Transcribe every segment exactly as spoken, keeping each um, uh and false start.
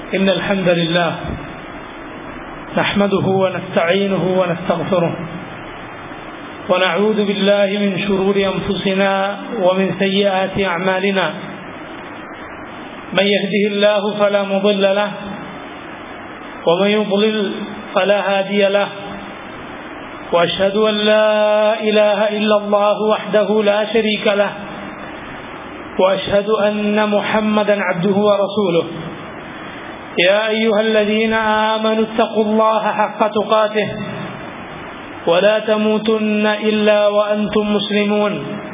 إن الحمد لله نحمده ونستعينه ونستغفره ونعوذ بالله من شرور أنفسنا ومن سيئات أعمالنا من يهده الله فلا مضل له ومن يضلل فلا هادي له وأشهد أن لا إله إلا الله وحده لا شريك له وأشهد أن محمدا عبده ورسوله يا أيها الذين آمنوا اتقوا الله حق تقاته ولا تموتن إلا وأنتم مسلمون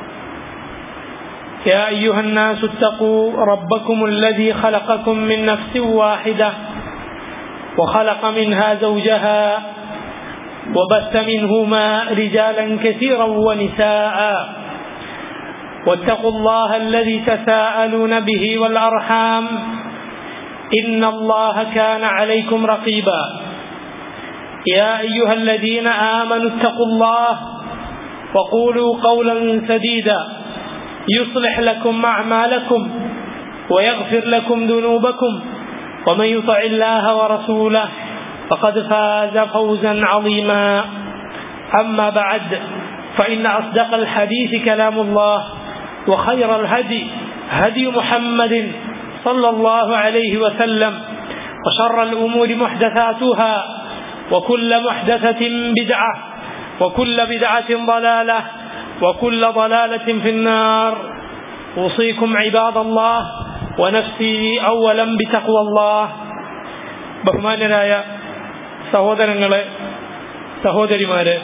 يا أيها الناس اتقوا ربكم الذي خلقكم من نفس واحدة وخلق منها زوجها وبث منهما رجالا كثيرا ونساء واتقوا الله الذي تساءلون به والأرحام إن الله كان عليكم رقيبا يا أيها الذين آمنوا اتقوا الله وقولوا قولا سديدا يصلح لكم أعمالكم ويغفر لكم ذنوبكم ومن يطع الله ورسوله فقد فاز فوزا عظيما أما بعد فإن أصدق الحديث كلام الله وخير الهدي هدي محمد صلى الله عليه وسلم وشر الأمور محدثاتها وكل محدثة بدعة وكل بدعة ضلالة وكل ضلالة في النار أوصيكم عباد الله ونفسي أولا بتقوى الله ബഹുമാന്യരായ സഹോദരങ്ങളെ സഹോദരിമാരെ,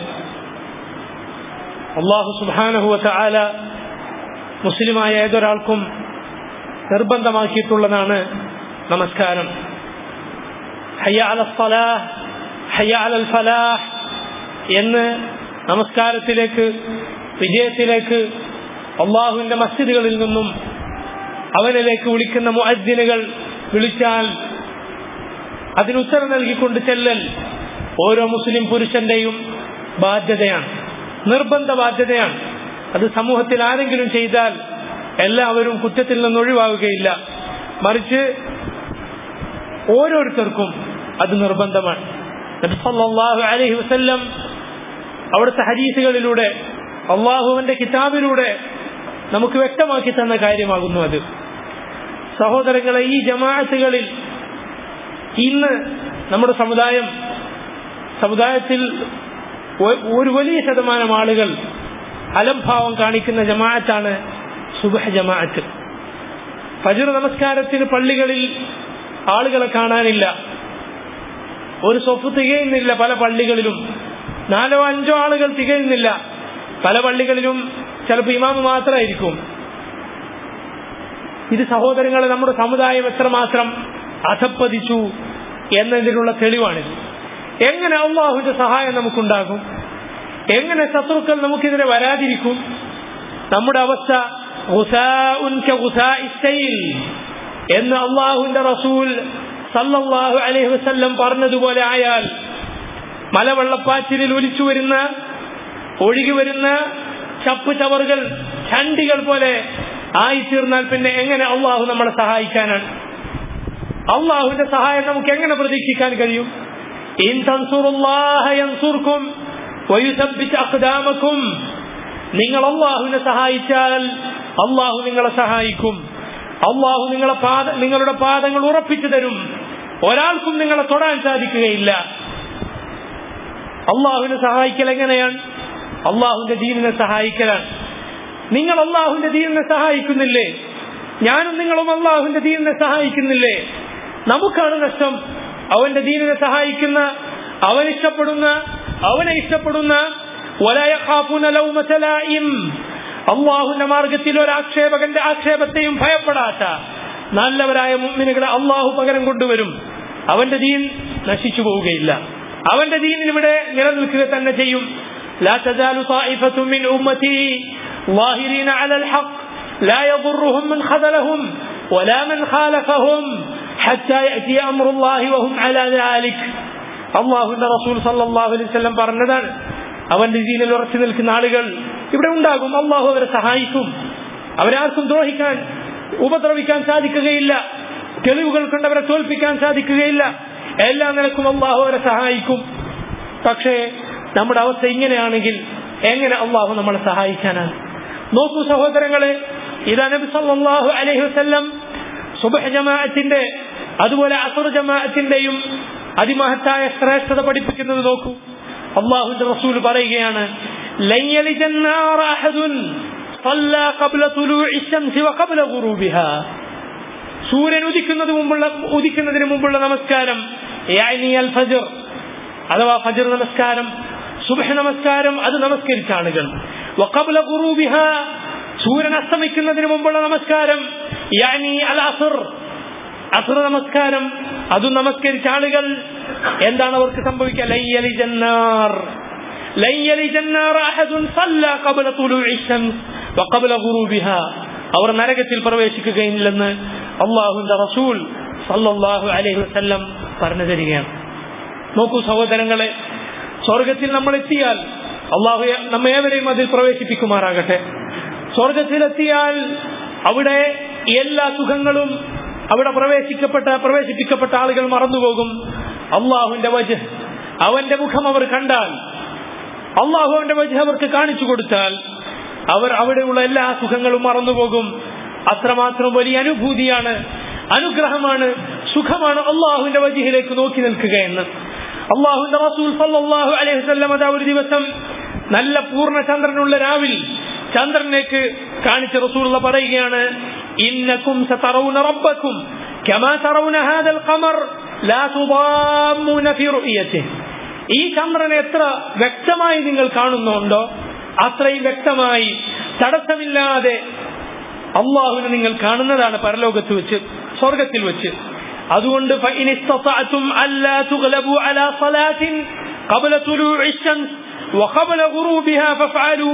അല്ലാഹു സുബ്ഹാനഹു വ തആല മുസ്ലിമായ ഏതൊരാൾക്കും നിർബന്ധമാക്കിയിട്ടുള്ളതാണ് നമസ്കാരം. ഹയ്യ അലൽ സ്വലാഹ് ഹയ്യ അലൽ ഫലാഹ് എന്ന് നമസ്കാരത്തിലേക്ക്, വിജയത്തിലേക്ക് അല്ലാഹുവിന്റെ മസ്ജിദുകളിൽ നിന്നും അവനിലേക്ക് വിളിക്കുന്ന മുഅദ്ദിനുകൾ വിളിച്ചാൽ അതിനുത്തരം നൽകിക്കൊണ്ട് ചെല്ലൽ ഓരോ മുസ്ലിം പുരുഷന്റെയും ബാധ്യതയാണ്, നിർബന്ധ ബാധ്യതയാണ്. അത് സമൂഹത്തിൽ ആരെങ്കിലും ചെയ്താൽ എല്ലാവരും കുറ്റത്തിൽ നിന്ന് ഒഴിവാവുകയില്ല, മറിച്ച് ഓരോരുത്തർക്കും അത് നിർബന്ധമാണ്. നബി സല്ലല്ലാഹു അലൈഹി വസല്ലം അവിടുത്തെ ഹദീസുകളിലൂടെ അള്ളാഹുവിന്റെ കിതാബിലൂടെ നമുക്ക് വ്യക്തമാക്കി തന്ന കാര്യമാകുന്നു അത്. സഹോദരങ്ങളെ, ഈ ജമാഅത്തുകളിൽ ഇന്ന് നമ്മുടെ സമുദായം സമുദായത്തിൽ ഒരു വലിയ ശതമാനം ആളുകൾ അലംഭാവം കാണിക്കുന്ന ജമാഅത്താണ് സുബ്ഹ് ജമാഅത്ത്. ഫജ്ർ നമസ്കാരത്തിന് പള്ളികളിൽ ആളുകളെ കാണാനില്ല, ഒരു സ്വഫ് തികയുന്നില്ല. പല പള്ളികളിലും നാലോ അഞ്ചോ ആളുകൾ തികയുന്നില്ല. പല പള്ളികളിലും ചിലപ്പോൾ ഇമാമ് മാത്രമായിരിക്കും. ഇത് സഹോദരങ്ങളെ, നമ്മുടെ സമുദായം എത്രമാത്രം അധപ്പതിച്ചു എന്നതിനുള്ള തെളിവാണിത്. എങ്ങനെ അല്ലാഹുവിന്റെ സഹായം നമുക്കുണ്ടാകും? എങ്ങനെ ശത്രുക്കൾ നമുക്കെതിരെ വരാതിരിക്കും? നമ്മുടെ അവസ്ഥ എന്ന് അള്ളാഹുവിന്റെ റസൂൽ സല്ലല്ലാഹു അലൈഹി വസല്ലം പറഞ്ഞതുപോലെ ആയാൽ, മലവെള്ളപ്പാച്ചിലിൽ ഒലിച്ചു വരുന്ന ഒഴുകി വരുന്ന ചപ്പ് ചവറുകൾ, ചണ്ടികൾ പോലെ ആയിത്തീർന്നാൽ പിന്നെ എങ്ങനെ അള്ളാഹു നമ്മളെ സഹായിക്കാനാണ്? അള്ളാഹുവിന്റെ സഹായം നമുക്ക് എങ്ങനെ പ്രതീക്ഷിക്കാൻ കഴിയും? ഇൻ തൻസുറുല്ലാഹ യൻസുർകും വയുസബ്ബിത് അഖ്ദാമകും. നിങ്ങൾ അള്ളാഹുവിനെ സഹായിച്ചാൽ അള്ളാഹു നിങ്ങളെ സഹായിക്കും. അള്ളാഹു നിങ്ങളെ പാദ നിങ്ങളുടെ പാദങ്ങൾ ഉറപ്പിച്ചു തരും. ഒരാൾക്കും നിങ്ങളെ തൊടാൻ സാധിക്കുകയില്ല. അള്ളാഹുവിനെ സഹായിക്കൽ എങ്ങനെയാണ്? അള്ളാഹുവിന്റെ ദീനിനെ സഹായിക്കലാണ്. നിങ്ങൾ അള്ളാഹുവിന്റെ ദീനിനെ സഹായിക്കുന്നില്ലേ? ഞാനും നിങ്ങളും അള്ളാഹുവിന്റെ ദീനിനെ സഹായിക്കുന്നില്ലേ? നമുക്കാണ് നഷ്ടം. അവന്റെ ദീനിനെ സഹായിക്കുന്ന, അവൻ ഇഷ്ടപ്പെടുന്ന, അവനെ ഇഷ്ടപ്പെടുന്ന, അള്ളാഹുവിന്റെ മാർഗത്തിൽ ഒരു ആക്ഷേപകന്റെ ആക്ഷേപത്തെയും ഭയപ്പെടാത്ത നല്ലവരായ മുഅ്മിനുകളെ അള്ളാഹു പകരം കൊണ്ടുവരും. അവന്റെ ദീൻ നശിച്ചു പോവുകയില്ല. അവന്റെ ദീൻ ഇവിടെ നിലനിൽക്കുക തന്നെ ചെയ്യും. لا تزال طائفة من أمتي ظاهرين على الحق لا يضرهم من خذلهم ولا من خالفهم حتى يأتي أمر الله وهم على ذلك. അള്ളാഹുവിന്റെ റസൂൽ സല്ലല്ലാഹു അലൈഹി വസല്ലം പറഞ്ഞതാണ്, അവന്റെ ദീനിൽ ഉറച്ചു നിൽക്കുന്ന ആളുകൾ ഇവിടെ ഉണ്ടാകും. അള്ളാഹു അവരെ സഹായിക്കും. അവരാർക്കും ദ്രോഹിക്കാൻ, ഉപദ്രവിക്കാൻ സാധിക്കുകയില്ല. തെളിവുകൾ കൊണ്ട് അവരെ തോൽപ്പിക്കാൻ സാധിക്കുകയില്ല. എല്ലാ നിലക്കും അള്ളാഹു അവരെ സഹായിക്കും. പക്ഷേ നമ്മുടെ അവസ്ഥ ഇങ്ങനെയാണെങ്കിൽ എങ്ങനെ അള്ളാഹു നമ്മളെ സഹായിക്കാനാണ്? നോക്കൂ സഹോദരങ്ങളെ, ഇതാ നബി സല്ലല്ലാഹു അലൈഹി വസല്ലം സുബ്ഹ് ജമാഅത്തിന്റെ അതുപോലെ അസ്ർ ജമാഅത്തിന്റെയും അതിമഹത്തായ ശ്രേഷ്ഠത പഠിപ്പിക്കുന്നത് നോക്കൂ. അല്ലാഹുവിന്റെ റസൂൽ പറയുകയാണ്, ലൻ യലിജന്നാറ അഹദുൻ صلى قبل طلوع الشمس وقبل غروبها. സൂര്യൻ ഉദിക്കുന്നത് മുമ്പുള്ള ഉദിക്കുന്നതിന് മുമ്പുള്ള നമസ്കാരം യഅനി അൽ ഫജ്ർ അഥവാ ഫജ്ർ നമസ്കാരം, സുബ്ഹ് നമസ്കാരം അത് നമസ്കരിച്ച ആളുകൾ. വഖബ്ല ഗുറൂബിഹാ സൂര്യൻ അസ്തമിക്കുന്നതിന് മുമ്പുള്ള നമസ്കാരം യഅനി അൽ അസ്ർ അസ്ർ നമസ്കാരം അത് നമസ്കരിച്ച ആളുകൾ. എന്താണ് അവർക്ക് സംഭവിക്കുക? ലയ്യലി ജന്നാർ ലയ്യലി ജന്നാർ അഹദുൻ സല്ല ഖബ്ല തുലൂഇ ശംസ് വഖബ്ല ഗുറൂബിഹാ. അവർ നരകത്തിൽ പ്രവേശിക്കുകയില്ലെന്ന് അല്ലാഹുവിന്റെ റസൂൽ സല്ലല്ലാഹു അലൈഹി വസല്ലം പറഞ്ഞു തരികയാണ്. നോക്കൂ സഹോദരങ്ങളെ, സ്വർഗത്തിൽ നമ്മൾ എത്തിയാൽ അള്ളാഹു നമ്മേവരെയും അതിൽ പ്രവേശിപ്പിക്കുമാറാകട്ടെ. സ്വർഗത്തിലെത്തിയാൽ അവിടെ എല്ലാ സുഖങ്ങളും അവിടെ പ്രവേശിക്കപ്പെട്ട പ്രവേശിപ്പിക്കപ്പെട്ട ആളുകൾ മറന്നുപോകും. അള്ളാഹുവിന്റെ വജ്ഹ് അവന്റെ മുഖം അവർ കണ്ടാൽ, അള്ളാഹു അവന്റെ വജ്ഹ് അവർക്ക് കാണിച്ചു കൊടുത്താൽ അവർ അവിടെയുള്ള എല്ലാ സുഖങ്ങളും മറന്നുപോകും. അത്രമാത്രം വലിയ അനുഭൂതിയാണ്, അനുഗ്രഹമാണ്, സുഖമാണ് അള്ളാഹുവിന്റെ വജ്ഹിലേക്ക് നോക്കി നിൽക്കുക എന്ന്. അള്ളാഹുവിന്റെ റസൂൽ സല്ലല്ലാഹു അലൈഹി വസല്ലം അതാ ഒരു ദിവസം നല്ല പൂർണ്ണ ചന്ദ്രനുള്ള രാവിൽ ചന്ദ്രനേക്ക് കാണിച്ച റസൂലുള്ള പറയുകയാണ്, ഇന്നകും സതറൗന റബ്ബകും കമാ തറൗന ഹാദൽ ഖമർ ലാ തുദാമ്മൂന ഫീ റുഅയതിഹി. ഈ ചന്ദ്രനെ എത്ര വ്യക്തമായി നിങ്ങൾ കാണുന്നുണ്ടോ അത്രയും വ്യക്തമായി തടസ്സമില്ലാതെ അള്ളാഹുവിനെ നിങ്ങൾ കാണുന്നതാണ് പരലോകത്ത് വെച്ച്, സ്വർഗത്തിൽ വെച്ച്. അതുകൊണ്ട് ഫഇൻ ഇസ്തതഅതും അല്ലാ തുഗ്ലബു അലാ സ്വലാത്തിൻ ഖബ്ല തുലൂഇ ശംസ് വഖബ്ല ഗുറൂബിഹാ ഫഫഅലൂ.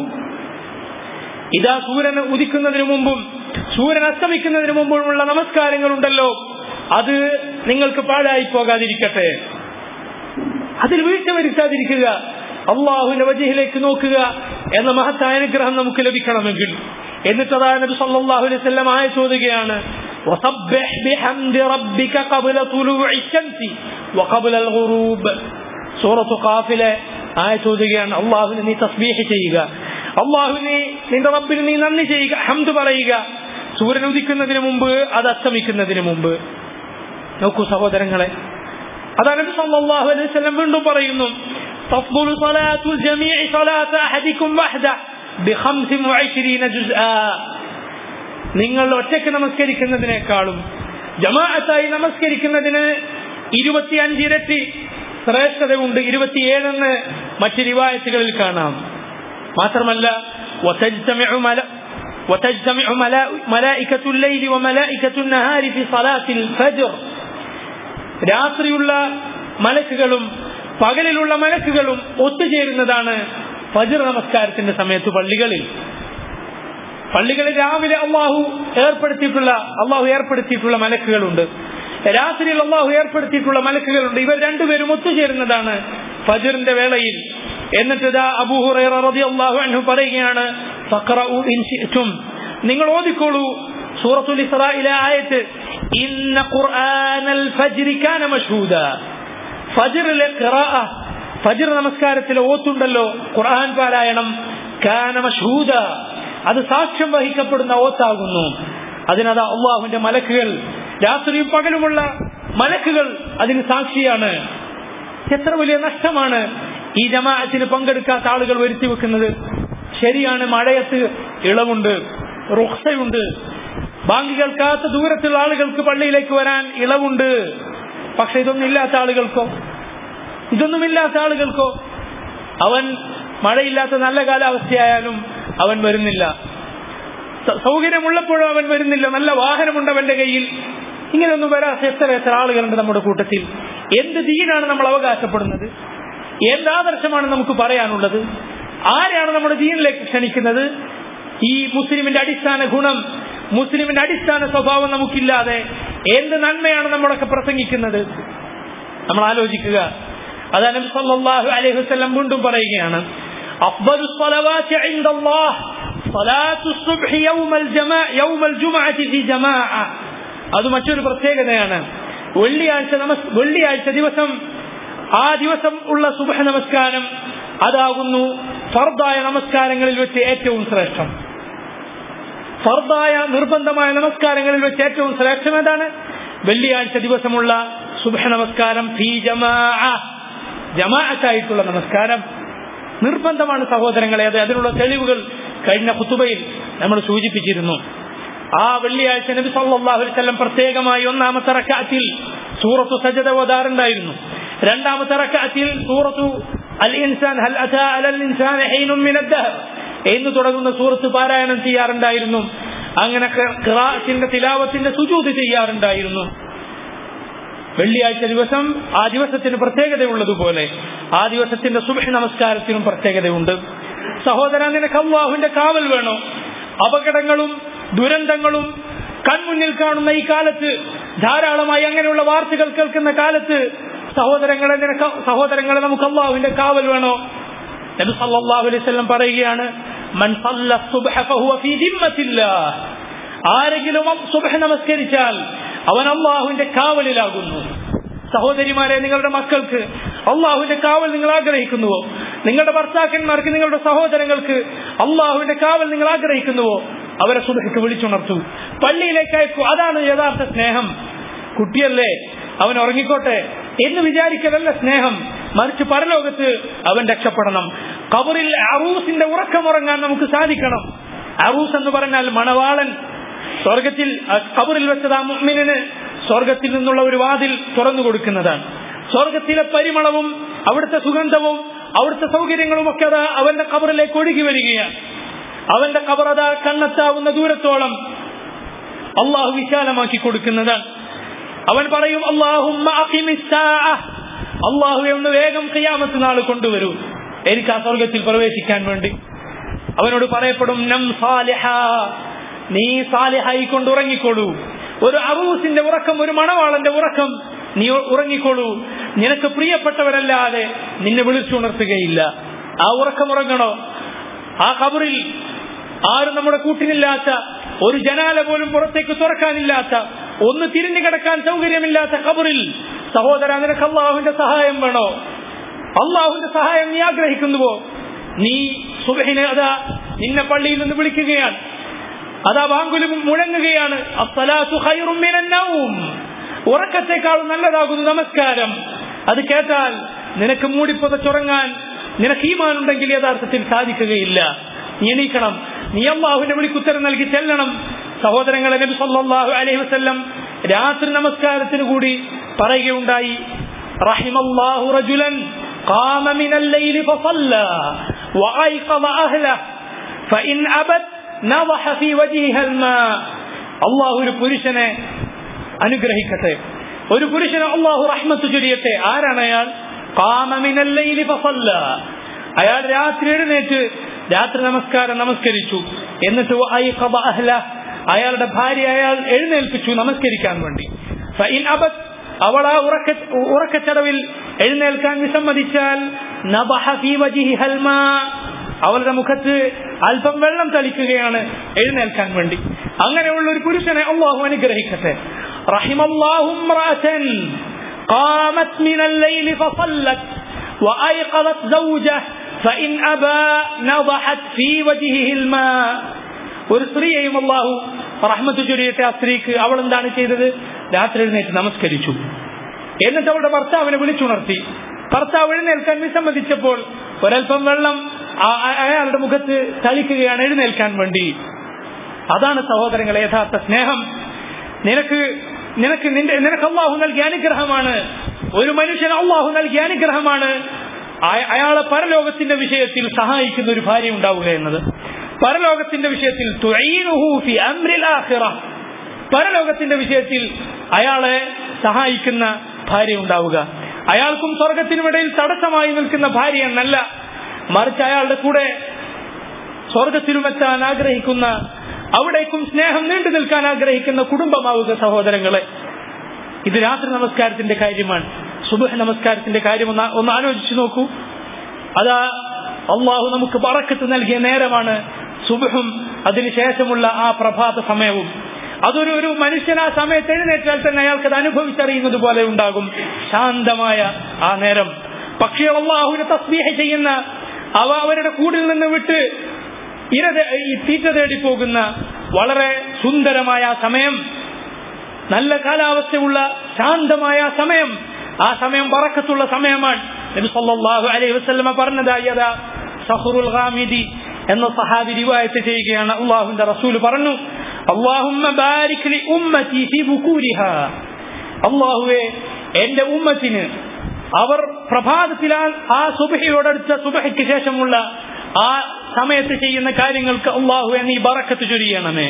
ഇതാ സൂര്യൻ ഉദിക്കുന്നതിന് മുമ്പും സൂര്യൻ അസ്തമിക്കുന്നതിന് മുമ്പുമുള്ള നമസ്കാരങ്ങൾ ഉണ്ടല്ലോ, അത് നിങ്ങൾക്ക് പാഴായി പോകാതിരിക്കട്ടെ, അതിൽ വീഴ്ച വരുത്താതിരിക്കുക, അള്ളാഹുവിന്റെ വജ്ഹിലേക്ക് നോക്കുക എന്ന മഹത്തായ അനുഗ്രഹം നമുക്ക് ലഭിക്കണമെങ്കിൽ. എന്നിട്ട് അതാ നബി സല്ലല്ലാഹു അലൈഹി വസല്ലം ആയത്ത് ഓതുകയാണ്, വസബ്ബിഹ് ബിഹംദി റബ്ബിക ഖബ്ല തുലൂഇ ശംസി വഖബ്ല അൽ ഗുറൂബ്. സൂറത്തു ഖാഫിലെ ആയത്ത് ഓതുകയാണ്, അള്ളാഹുവിനെ നീ തസ്ബീഹ് ചെയ്യുക, അള്ളാഹുവിനെ നിന്റെ റബ്ബിന് നീ നന്ദി ചെയ്യുക, ഹംദ് പറയുക, സൂര്യൻ ഉദിക്കുന്നതിന് മുമ്പ് അത് അസ്തമിക്കുന്നതിന് മുമ്പ്. നോക്കൂ സഹോദരങ്ങളെ, അതാ നബി സല്ലല്ലാഹു അലൈഹി വസല്ലം വീണ്ടും പറയുന്നു, തഫ്ദുലു സ്വലാത്തുൽ ജമീഇ സ്വലാത്ത അഹദികും വഹദ ബിഖംസിൻ വഇശ്രീന ജുസ്ആ. നിങ്ങൾ ഒറ്റയ്ക്ക് നമസ്കരിക്കുന്നതിനേക്കാളും ജമാഅത്തായി നമസ്കരിക്കുന്നതിന് ഇരുപത്തിയഞ്ച് ഇരട്ടി ശ്രേഷ്ഠതയുണ്ട്, ഇരുപത്തിയേഴെന്ന് മറ്റ് റിവായത്തുകളിൽ കാണാം. മാത്രമല്ല വതജ്തമിഉ മല وتجتمع ملائكة الليل وملائكة النهار في صلاة الفجر. രാത്രിയുള്ള മലക്കുകളും പകലിലുള്ള മലക്കുകളും ഒത്തുചേരുന്നതാണ് ഫജ്ർ നമസ്കാരത്തിന്റെ സമയത്ത് പള്ളികളിൽ. പള്ളികളിൽ രാവിലെ അള്ളാഹു ഏർപ്പെടുത്തിയിട്ടുള്ള അള്ളാഹു ഏർപ്പെടുത്തിയിട്ടുള്ള മലക്കുകളുണ്ട്, രാത്രിയിൽ അള്ളാഹു ഏർപ്പെടുത്തിയിട്ടുള്ള മലക്കുകളുണ്ട്. ഇവർ രണ്ടുപേരും ഒത്തുചേരുന്നതാണ് ഫജ്റിന്റെ വേളയിൽ. എന്നിട്ട് അബൂ ഹുറൈറ റളിയല്ലാഹു അൻഹു പറയുകയാണ്, ഫഖറഉ ഇൻ ശിഅ്തും, നിങ്ങൾ ഓതിക്കോളൂ സൂറത്തുൽ ഇസ്രായിലെ ആയത്ത്, ഇന്ന ഖുർആനൽ ഫജ്രി കാന മശ്ഹൂദ. ഫജ്റിലെ ഖിറാഅ, ഫജ്ർ നമസ്കാരത്തിലെ ഓത്തുണ്ടല്ലോ, ഖുർആൻ പാരായണം, കാന മശ്ഹൂദ, അത് സാക്ഷ്യം വഹിക്കപ്പെടുന്ന ഓത്താകുന്നു. അതിനതാ അള്ളാഹുവിന്റെ മലക്കുകൾ, രാത്രിയും പകലുമുള്ള മലക്കുകൾ അതിന് സാക്ഷിയാണ്. എത്ര വലിയ നഷ്ടമാണ് ഈ ജമാഅത്തിന് പങ്കെടുക്കാത്ത ആളുകൾ വരുത്തി വെക്കുന്നത്. ശരിയാണ്, മഴയത്ത് ഇളവുണ്ട്, റുഖ്സയുണ്ട്, ബാങ്ക് കേൾക്കാത്ത ദൂരത്തുള്ള ആളുകൾക്ക് പള്ളിയിലേക്ക് വരാൻ ഇളവുണ്ട്. പക്ഷെ ഇതൊന്നും ഇല്ലാത്ത ആളുകൾക്കോ ഇതൊന്നുമില്ലാത്ത ആളുകൾക്കോ അവൻ മഴയില്ലാത്ത നല്ല കാലാവസ്ഥയായാലും അവൻ വരുന്നില്ല, സൗകര്യമുള്ളപ്പോഴും അവൻ വരുന്നില്ല, നല്ല വാഹനമുണ്ട് അവന്റെ കയ്യിൽ. ഇങ്ങനെയൊന്നും വരാത്ത എത്ര എത്ര ആളുകളുണ്ട് നമ്മുടെ കൂട്ടത്തിൽ. എന്ത് ദീനാണ് നമ്മൾ അവകാശപ്പെടുന്നത്? എന്ത് ആദർശമാണ് നമുക്ക് പറയാനുള്ളത്? ആരെയാണ് നമ്മുടെ ദീനിലേക്ക് ക്ഷണിക്കുന്നത്? ഈ മുസ്ലിമിന്റെ അടിസ്ഥാന ഗുണം, മുസ്ലിമിന്റെ അടിസ്ഥാന സ്വഭാവം നമുക്കില്ലാതെ എന്ത് നന്മയാണ് നമ്മളൊക്കെ പ്രസംഗിക്കുന്നത്? നമ്മൾ ആലോചിക്കുക. അതാ നബി സല്ലല്ലാഹു അലൈഹി വസല്ലം വീണ്ടും പറയുകയാണ്, അഫ്ദലു സ്വലവാതി ഇൻദല്ലാഹ് സ്വലാത്തു സുബ്ഹി യൗമൽ ജമാഅ യൗമൽ ജുമുഅതി ഫി ജമാഅ. അത് മറ്റൊരു പ്രത്യേകതയാണ്. വെള്ളിയാഴ്ച നമസ് വെള്ളിയാഴ്ച ദിവസം ആ ദിവസം ഉള്ള സുബ്ഹ് നമസ്കാരം അതാകുന്നു ഫർദായ നമസ്കാരങ്ങളിൽ വെച്ച് ഏറ്റവും ശ്രേഷ്ഠം. ഫർദായ നിർബന്ധമായ നമസ്കാരങ്ങളിൽ വെച്ച് ഏറ്റവും ശ്രേഷ്ഠം ഏതാണ്? വെള്ളിയാഴ്ച ദിവസമുള്ള സുബ്ഹ് നമസ്കാരം. ഫീ ജമാഅ, ജമാഅത്തായിട്ടുള്ള നമസ്കാരം നിർബന്ധമാണ് സഹോദരങ്ങളെ. അത് അതിനുള്ള തെളിവുകൾ കഴിഞ്ഞ ഖുതുബയിൽ നമ്മൾ സൂചിപ്പിച്ചിരുന്നു. ആ വെള്ളിയാഴ്ച നബി സല്ലല്ലാഹു അലൈഹി വസല്ലം പ്രത്യേകമായി ഒന്നാമത്തെ റക്അത്തിൽ സൂറത്തു സജദ ഓതാറുണ്ടായിരുന്നു. രണ്ടാമത്തെ റക്അത്തിൽ സൂറത്തു അൽ ഇൻസാൻ ഹൽ അതാ അലൽ ഇൻസാനി ഹീനും മിനദ് ദഹർ എന്ന് തുടങ്ങുന്ന സൂറത്ത് പാരായണം ചെയ്യാറുണ്ടായിരുന്നു. അങ്ങനെ ഖിറാഅത്തിന്റെ തിലാവത്തിന്റെ സുജൂദ് ചെയ്യാറുണ്ടായിരുന്നു. വെള്ളിയാഴ്ച ദിവസം ആ ദിവസത്തിന് പ്രത്യേകതയുള്ളതുപോലെ ആ ദിവസത്തിന്റെ സുബ്ഹ് നമസ്കാരത്തിനും പ്രത്യേകതയുണ്ട്. സഹോദര, നിനക്ക് അല്ലാഹുവിന്റെ കാവൽ വേണോ? അപകടങ്ങളും ദുരന്തങ്ങളും കൺമുന്നിൽ കാണുന്ന ഈ കാലത്ത്, ധാരാളമായി അങ്ങനെയുള്ള വാർത്തകൾ കേൾക്കുന്ന കാലത്ത് സഹോദരങ്ങളെ നിനക്ക് സഹോദരങ്ങളെ നമുക്ക് അല്ലാഹുവിന്റെ കാവൽ വേണോ? നബി സല്ലല്ലാഹു അലൈഹി വസല്ലം പറയുകയാണ്, മൻ സല്ല സുബ്ഹ ഫഹുവ ഫീ ദിമ്മത്തില്ലാഹ്. ആരെങ്കിലും സുബ്ഹ് നമസ്കരിച്ചാൽ അവൻ അല്ലാഹുവിന്റെ കാവലിലാകുന്നു. സഹോദരിമാരെ, നിങ്ങളുടെ മക്കൾക്ക് അല്ലാഹുവിന്റെ കാവൽ നിങ്ങൾ ആഗ്രഹിക്കുന്നുവോ? നിങ്ങളുടെ ഭർത്താക്കന്മാർക്ക്, നിങ്ങളുടെ സഹോദരങ്ങൾക്ക് അല്ലാഹുവിന്റെ കാവൽ നിങ്ങൾ ആഗ്രഹിക്കുന്നുവോ? അവരെ സുബ്ഹിക്ക് വിളിച്ചുണർത്തൂ, പള്ളിയിലേക്ക് അയക്കൂ. അതാണ് യഥാർത്ഥ സ്നേഹം. കുട്ടിയല്ലേ, അവൻ ഉറങ്ങിക്കോട്ടെ എന്ന് വിചാരിക്കലല്ല സ്നേഹം, മറിച്ച് പരലോകത്ത് അവൻ രക്ഷപ്പെടണം. ഖബറിൽ അറൂസിന്റെ ഉറക്കമുറങ്ങാൻ നമുക്ക് സാധിക്കണം. അറൂസ് എന്ന് പറഞ്ഞാൽ മണവാളൻ. സ്വർഗത്തിൽ ഖബറിൽ വെച്ചത് ആ മുഅ്മിനിന് സ്വർഗത്തിൽ നിന്നുള്ള ഒരു വാതിൽ തുറന്നു കൊടുക്കുന്നതാണ്. സ്വർഗത്തിലെ പരിമളവും അവിടുത്തെ സുഗന്ധവും അവിടുത്തെ സൗകര്യങ്ങളും ഒക്കെ അതാ അവന്റെ ഖബറിലേക്ക് ഒഴുകി വരികയാണ്. അവന്റെ ഖബർ അതാ കണ്ണെത്താവുന്ന ദൂരത്തോളം അള്ളാഹു വിശാലമാക്കി കൊടുക്കുന്നതാണ്. അവൻ പറയും, അല്ലാഹുമ്മ അഖിമിസ് സാഅ, അല്ലാഹുവേ ഒന്ന് വേഗം ഖിയാമത്ത് നാൾ കൊണ്ടുവരൂ എനിക്ക് ആ സ്വർഗത്തിൽ പ്രവേശിക്കാൻ വേണ്ടി. അവനോട് പറയപ്പെടും, നം സാലിഹ, നീ സാലിഹായി കൊണ്ട് ഉറങ്ങിക്കോളൂ. ഒരു അറൂസിന്റെ ഉറക്കം, ഒരു മണവാളന്റെ ഉറക്കം നീ ഉറങ്ങിക്കോളൂ. നിനക്ക് പ്രിയപ്പെട്ടവരല്ലാതെ നിന്നെ വിളിച്ചുണർത്തുകയില്ല. ആ ഉറക്കം ഉറങ്ങണോ? ആ ഖബറിൽ ആരും നമ്മുടെ കൂട്ടിനില്ലാത്ത, ഒരു ജനാല പോലും പുറത്തേക്ക് തുറക്കാനില്ലാത്ത, ഒന്ന് തിരിഞ്ഞു കിടക്കാൻ സൗകര്യമില്ലാത്ത ഖബറിൽ സഹോദര, നിനക്ക് അല്ലാഹുവിന്റെ സഹായം വേണോ? അല്ലാഹുവിന്റെ സഹായം നീ ആഗ്രഹിക്കുന്നുവോ? നീ സുബ്ഹിനെ അതാ നിന്നെ പള്ളിയിൽ നിന്ന് വിളിക്കുകയാണ്, അതാ ബാങ്കുലും മുഴങ്ങുകയാണ്. അസ്സലാത്തു ഖൈറും മിനൻ നൗം, ഉറക്കത്തെക്കാളും നല്ലതാകുന്നു നമസ്കാരം. അത് കേട്ടാൽ നിനക്ക് മൂടിപ്പുതച്ചുറങ്ങാൻ നിനക്ക് ഈമാൻ ഉണ്ടെങ്കിൽ യഥാർത്ഥത്തിൽ സാധിക്കുകയില്ല. നീ എണീക്കണം, നീ അല്ലാഹുവിന്റെ വിളിക്ക് ഉത്തരം നൽകി ചെല്ലണം. സഹോദരങ്ങളെ, നബി സല്ലല്ലാഹു അലൈഹി വസല്ലം രാത്രി നമസ്കാരത്തിന് കൂടി പറയുകയുണ്ടായി, റഹിമല്ലാഹു റജുലൻ ഖാമ മിനൽ ലൈലി ഫസല്ല വഅയ്ഖദ അഹ്ലഹു ഫഇൻ അബത് നദഹ ഫീ വജ്ഹിഹി അൽമാ. അല്ലാഹു ഒരു പുരുഷനെ അനുഗ്രഹിക്കട്ടെ, ഒരു പുരുഷനെ അല്ലാഹു റഹ്മത്ത് ചൊരിയട്ടെ. ആരാണ് അയാൾ? ഖാമ മിനൽ ലൈലി ഫസല്ല, അയാൾ രാത്രി എഴുന്നേറ്റ് രാത്രി നമസ്കാരം നമസ്കരിച്ചു. എന്നിട്ട് വഅയ്ഖദ അഹ്ലഹു, അയാളുടെ ഭാര്യ അയാൾ എഴുന്നേൽപ്പിച്ചു നമസ്കരിക്കാൻ വേണ്ടി. ഫഇൻ അബത്, അവൾ ആ ഉറക്ക ഉറക്കച്ചടവിൽ എഴുന്നേൽക്കാൻ വിസമ്മതിച്ചാൽ നദഹ ഫീ വജ്ഹിഹി അൽമാ, അവളുടെ മുഖത്ത് അല്പം വെള്ളം തളിക്കുകയാണ് എഴുന്നേൽക്കാൻ വേണ്ടി. അങ്ങനെയുള്ള ഒരു പുരുഷനെ അല്ലാഹു അനുഗ്രഹിക്കട്ടെ. റഹിമല്ലാഹു ഇംറഅതൻ ഖാമത് മിനൽ ലൈലി ഫസല്ലത് വഅയ്ഖദത് സൗജഹ ഫഇൻ അബാ നദഹത് ഫീ വജ്ഹിഹി അൽമാ. ഒരു സ്ത്രീയെയും അല്ലാഹു റഹ്മത്ത് ചൊരിയട്ടെ. ആ സ്ത്രീക്ക് അവൾ എന്താണ് ചെയ്തത്? രാത്രി എഴുന്നേറ്റ് നമസ്കരിച്ചു. എന്നിട്ട് അവളുടെ ഭർത്താവിനെ വിളിച്ചുണർത്തി. ഭർത്താവ് എഴുന്നേൽക്കാൻ വിസമ്മതിച്ചപ്പോൾ ഒരൽപ്പം വെള്ളം അയാളുടെ മുഖത്ത് തളിക്കുകയാണ് എഴുന്നേൽക്കാൻ വേണ്ടി. അതാണ് സഹോദരങ്ങളെ യഥാർത്ഥ സ്നേഹം. നിനക്ക് നിനക്ക് നിന്റെ നിനക്ക് അല്ലാഹു നൽകിയ അനുഗ്രഹമാണ്, ഒരു മനുഷ്യന് അല്ലാഹു നൽകിയ അനുഗ്രഹമാണ് അയാളെ പരലോകത്തിന്റെ വിഷയത്തിൽ സഹായിക്കുന്ന ഒരു ഭാര്യ ഉണ്ടാവുക എന്നത്. പരലോകത്തിന്റെ വിഷയത്തിൽ തുഈനുഹു ഫി അംരിൽ ആഖിറ, പരലോകത്തിന്റെ വിഷയത്തിൽ അയാളെ സഹായിക്കുന്ന ഭാര്യ ഉണ്ടാവുക. അയാൾക്കും സ്വർഗത്തിനുമിടയിൽ തടസ്സമായി നിൽക്കുന്ന ഭാര്യ എന്നല്ല, മറിച്ച് അയാളുടെ കൂടെ സ്വർഗത്തിലുമെത്താൻ ആഗ്രഹിക്കുന്ന, അവിടേക്കും സ്നേഹം നീണ്ടു നിൽക്കാൻ ആഗ്രഹിക്കുന്ന കുടുംബമാവുക സഹോദരങ്ങളെ. ഇത് രാത്രി നമസ്കാരത്തിന്റെ കാര്യമാണ്. സുബ്ഹ് നമസ്കാരത്തിന്റെ കാര്യം ഒന്ന് ഒന്ന് ആലോചിച്ചു നോക്കൂ. അതാ അള്ളാഹു നമുക്ക് ബറക്കത്ത് നൽകിയ നേരമാണ് സുബ്ഹും അതിനുശേഷമുള്ള ആ പ്രഭാത സമയവും. അതൊരു ഒരു മനുഷ്യൻ ആ സമയത്ത് എഴുന്നേറ്റാൽ തന്നെ അയാൾക്ക് അത് അനുഭവിച്ചറിയുന്നത് പോലെ ഉണ്ടാകും ശാന്തമായ ആ നേരം. പക്ഷേ അല്ലാഹുവിനെ തസ്ബീഹ് ചെയ്യുന്ന അവ അവരുടെ കൂടിൽ നിന്ന് വിട്ട് ഇര തീറ്റ തേടി പോകുന്ന വളരെ സുന്ദരമായ ആ സമയം, നല്ല കാലാവസ്ഥയുള്ള ശാന്തമായ സമയം, ആ സമയം ബറക്കത്തുള്ള സമയമാണ്. നബി സല്ലല്ലാഹു അലൈഹി വസല്ലമ പറഞ്ഞതായി അതാ സഖറുൽ ഗാമിദി എന്ന സഹാബി റിവായത്ത് ചെയ്യുകയാണ്. അല്ലാഹുവിന്റെ റസൂൽ പറഞ്ഞു, അല്ലാഹുമ്മ ബാരിക് ലി ഉമ്മതി ഫീ ബുകൂരിഹാ, അല്ലാഹുവേ എന്റെ ഉമ്മത്തിന് അവർ പ്രഭാതത്തിലാൽ ആ സുബ്ഹിയോടടുത്ത സുബ്ഹിക്ക് ശേഷമുള്ള ആ സമയത്ത് ചെയ്യുന്ന കാര്യങ്ങൾക്ക് അല്ലാഹുവേ നീ ബറക്കത്ത് ചൊരിയണമേ.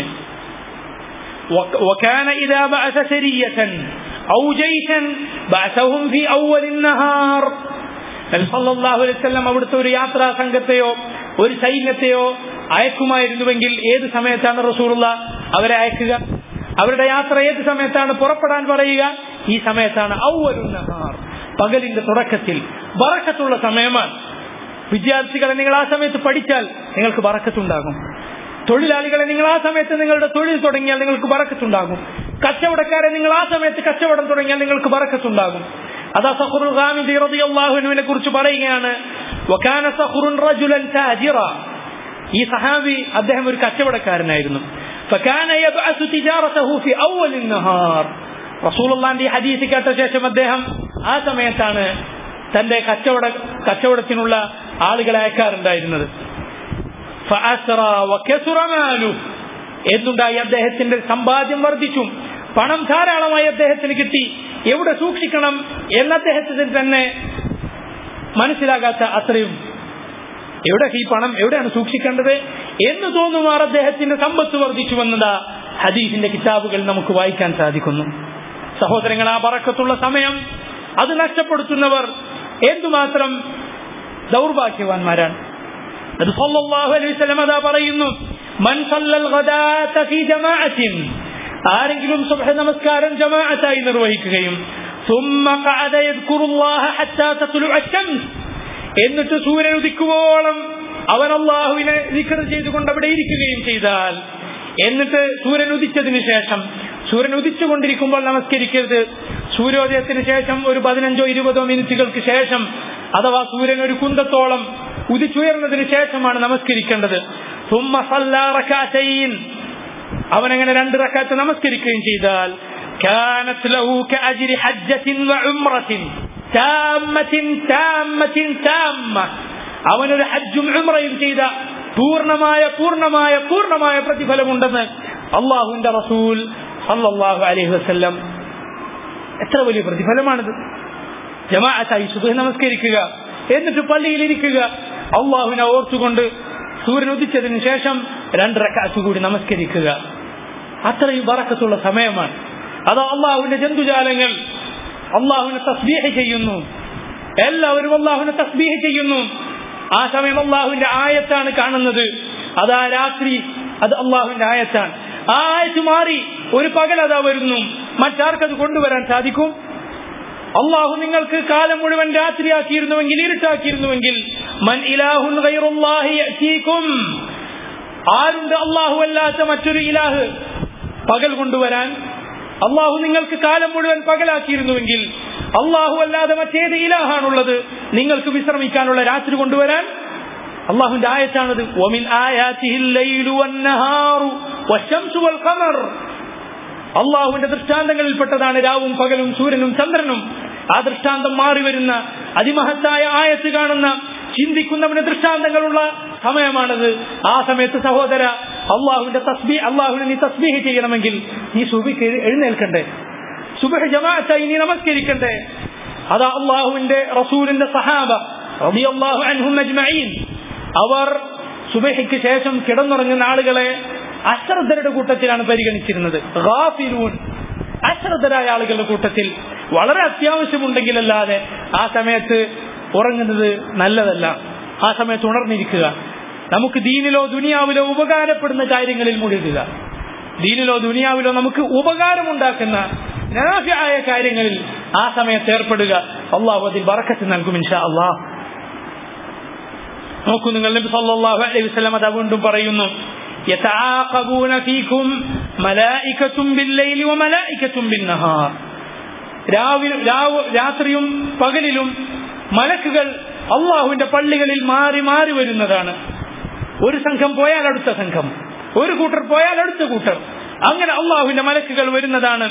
وكان إذا بعث سرية أو جيشا بعثهم في أول النهار. നബി സല്ലല്ലാഹു അലൈഹി വസല്ലം അവിടുത്തെ ഒരു യാത്രാ സംഘത്തെയോ ഒരു സൈന്യത്തെയോ അയക്കുമായിരുന്നുവെങ്കിൽ ഏത് സമയത്താണ് റസൂലുള്ളാഹ് അവരെ അയക്കുക? അവരുടെ യാത്ര ഏത് സമയത്താണ് പുറപ്പെടാൻ പറയുക? ഈ സമയത്താണ് അവ്വലുൻ നഹാർ, പകലിന്റെ തുടക്കത്തിൽ. ബറക്കത്തുള്ള സമയമാണ്. വിദ്യാർത്ഥികളെ നിങ്ങൾ ആ സമയത്ത് പഠിച്ചാൽ നിങ്ങൾക്ക് ബറക്കത്തുണ്ടാകും. തൊഴിലാളികളെ നിങ്ങൾ ആ സമയത്ത് നിങ്ങളുടെ തൊഴിൽ തുടങ്ങിയാൽ നിങ്ങൾക്ക് ബറക്കത്തുണ്ടാകും. കച്ചവടക്കാരെ നിങ്ങൾ ആ സമയത്ത് കച്ചവടം തുടങ്ങിയാൽ നിങ്ങൾക്ക് ബറക്കത്തുണ്ടാകും. അതാ സഖറുൽ ഗാമിദി റളിയല്ലാഹു അൻഹുവിനെ കുറിച്ച് പറയുകയാണ്, വകാന സഖറുൻ റജുലൻ താജിറ, ഈ സഹാബി അദ്ദേഹം ഒരു കച്ചവടക്കാരനായിരുന്നു. ഫകാന യബ്അസു തിജാറതഹു ഫി അവ്വലിൻ നഹാർ. റസൂലുള്ളാഹിന്റെ ഹദീസ് കേട്ട ശേഷം അദ്ദേഹം ആ സമയത്താണ് തന്റെ കച്ചവട കച്ചവടത്തിനുള്ള ആളുകളെ അയക്കാറുണ്ടായിരുന്നത്. എന്നുണ്ടായി അദ്ദേഹത്തിന്റെ സമ്പാദ്യം വർദ്ധിച്ചു, പണം ധാരാളമായി അദ്ദേഹത്തിന് കിട്ടി. എവിടെ സൂക്ഷിക്കണം എന്ന് അദ്ദേഹത്തിന് തന്നെ മനസ്സിലാകാത്ത അത്രയും, എവിടെ ഈ പണം എവിടെയാണ് സൂക്ഷിക്കേണ്ടത് എന്ന് തോന്നുമാർ അദ്ദേഹത്തിന്റെ സമ്പത്ത് വർദ്ധിച്ചു വന്നത് ഹദീസിന്റെ കിതാബുകൾ നമുക്ക് വായിക്കാൻ സാധിക്കുന്നു. സഹോദരങ്ങൾ, ആ ബറക്കത്തുള്ള സമയം അത് നഷ്ടപ്പെടുത്തുന്നവർ എന്തുമാത്രം ദൗർഭാഗ്യവാന്മാരാണ്. നബി സല്ലല്ലാഹു അലൈഹി വസല്ലം അതാ പറയുന്നു, മൻ സല്ലൽ ഗദാത ഫീ ജമാഅത്തിൻ, ആരെങ്കിലും സുബ്ഹ് നമസ്കാരം ജമാഅത്തായി നിർവഹിക്കുകയും ثم قعد يذكر الله حتى تطلع الشمس, എന്നിട്ട് സൂര്യൻ ഉദിക്കുവോളം അവൻ അല്ലാഹുവിനെ ദിക്ർ ചെയ്തുകൊണ്ട് അവിടെ ഇരിക്കുകയും ചെയ്താൽ, എന്നിട്ട് സൂര്യൻ ഉദിച്ചതിന് ശേഷം, സൂര്യൻ ഉദിച്ചുകൊണ്ടിരിക്കുമ്പോൾ നമസ്കരിക്കരുത്, സൂര്യോദയത്തിന് ശേഷം ഒരു പതിനഞ്ചോ ഇരുപതോ മിനിറ്റുകൾക്ക് ശേഷം, അഥവാ സൂര്യൻ ഒരു കുന്തത്തോളം ഉദിച്ചുയർന്നതിന് ശേഷമാണ് നമസ്കരിക്കേണ്ടത്. ثم صلى ركعتين, അവനങ്ങനെ രണ്ട് റക്അത്ത് നമസ്കരിക്കുകയും ചെയ്താൽ كانت له كأجر حجة وعمرة تامة تامة تامة, അവനൊരു ഹജ്ജും ഉംറയും ചെയ്ത പൂർണ്ണമായ പൂർണ്ണമായ പൂർണ്ണമായ പ്രതിഫലമുണ്ടെന്ന് അല്ലാഹുവിന്റെ റസൂൽ സല്ലല്ലാഹു അലൈഹി വസല്ലം. എത്ര വലിയ പ്രതിഫലമാണിത്! ജമാഅത്തായി സുബ്ഹ് നമസ്കരിക്കുക, എന്നിട്ട് പള്ളിയിൽ ഇരിക്കുക, അല്ലാഹുവിനെ ഓർത്തുകൊണ്ട് സൂര്യൻ ഉദിച്ചതിന് ശേഷം രണ്ട് റക്അത്ത് കൂടി നമസ്കരിക്കുക. അത്രയും ബറക്കത്തുള്ള സമയമാണ്. അത് അല്ലാഹുവിന്റെ ജന്തുജാലങ്ങൾ അല്ലാഹുവിനെ തസ്ബീഹ് ചെയ്യുന്നു. എല്ലാവരും അല്ലാഹുവിനെ തസ്ബീഹ് ചെയ്യുന്നു. ആ സമയം അല്ലാഹുവിന്റെ ആയത്താണ് കാണുന്നത്. അതാ രാത്രി, അത് അല്ലാഹുവിന്റെ ആയത്താണ്. ആ ആയത്ത് മാറി ഒരു പകൽ അതാ വരുന്നു. മറ്റാർക്കത് കൊണ്ടുവരാൻ സാധിക്കും? അല്ലാഹു നിങ്ങൾക്ക് കാലം മുഴുവൻ രാത്രിയാക്കിയിരുന്നുവെങ്കിൽ, ഇരുട്ടാക്കിയിരുന്നുവെങ്കിൽ, മൻ ഇലാഹുൻ ഗൈറുല്ലാഹി യഅതീകും, ആരുണ്ട് അല്ലാഹു അല്ലാത്ത മറ്റൊരു ഇലാഹ് പകൽ കൊണ്ടുവരാൻ? അല്ലാഹു നിങ്ങൾക്ക് കാലം മുഴുവൻ പകലാക്കിയിരുന്നുവെങ്കിൽ അല്ലാഹു അല്ലാതെ മറ്റേത് ഇലാഹാണുള്ളത് നിങ്ങൾക്ക് വിശ്രമിക്കാനുള്ള രാത്രി കൊണ്ടുവരാൻ? അല്ലാഹുവിന്റെ ആയത്താണത്. വമിൻ ആയാതിഹിൽ ലൈലു വന്നഹാറു വശംസു വൽ ഖമർ, അല്ലാഹുവിന്റെ ദൃഷ്ടാന്തങ്ങളിൽപ്പെട്ടതാണ് രാവും പകലും സൂര്യനും ചന്ദ്രനും. ആ ദൃഷ്ടാന്തം മാറി വരുന്ന അതിമഹത്തായ ആയത്ത് കാണുന്ന, ചിന്തിക്കുന്നവന് ദൃഷ്ടാന്തങ്ങളുള്ള സമയമാണത്. ആ സമയത്ത് സഹോദര, അള്ളാഹുവിന്റെ തസ്ബീഹ്, അള്ളാഹുവിനെ നീ തസ്ബീഹ് ചെയ്യണമെങ്കിൽ നീ സുബ്ഹിക്ക് എഴുന്നേൽക്കണ്ടേ? സുബ്ഹ് ജമാഅത്തായി നീ നമസ്കരിക്കണ്ടേ? അതാ അള്ളാഹുവിന്റെ റസൂലിന്റെ സഹാബ റളിയല്ലാഹു അൻഹും അജ്മഈൻ, അവർ സുബ്ഹിക്ക് ശേഷം കിടന്നുറങ്ങുന്ന ആളുകളെ അശ്രദ്ധരുടെ കൂട്ടത്തിലാണ് പരിഗണിച്ചിരുന്നത്. ഗാഫിലൂൻ, അശ്രദ്ധരായ ആളുകളുടെ കൂട്ടത്തിൽ. വളരെ അത്യാവശ്യമുണ്ടെങ്കിലല്ലാതെ ആ സമയത്ത് ഉറങ്ങുന്നത് നല്ലതല്ല. ആ സമയത്ത് ഉണർന്നിരിക്കുക. നമുക്ക് ദീനിലോ ദുനിയാവിലോ ഉപകാരപ്പെടുന്ന കാര്യങ്ങളിൽ മുഴുകുക. ദീനിലോ ദുനിയാവിലോ നമുക്ക് ഉപകാരമുണ്ടാക്കുന്ന നാഫിയായ കാര്യങ്ങളിൽ ആ സമയത്ത് ഏർപ്പെടുക. അള്ളാഹു അതിൽ ബറക്കത്ത് നൽകും ഇൻഷാ അള്ളാഹ്. നോക്കൂ, നിങ്ങൾ നബി സല്ലല്ലാഹു അലൈഹി വസല്ലം അത് വീണ്ടും പറയുന്നു, യതആഖബൂന ഫീകും മലായികത്തും ബില്ലൈലി വമലായികത്തും ബിന്നഹാർ. രാവിലെ രാത്രിയും പകലിലും മലക്കുകൾ അള്ളാഹുവിന്റെ പള്ളികളിൽ മാറി മാറി വരുന്നതാണ്. ഒരു സംഘം പോയാൽ അടുത്ത സംഘം, ഒരു കൂട്ടർ പോയാൽ അടുത്ത കൂട്ടർ, അങ്ങനെ അള്ളാഹുവിന്റെ മലക്കുകൾ വരുന്നതാണ്.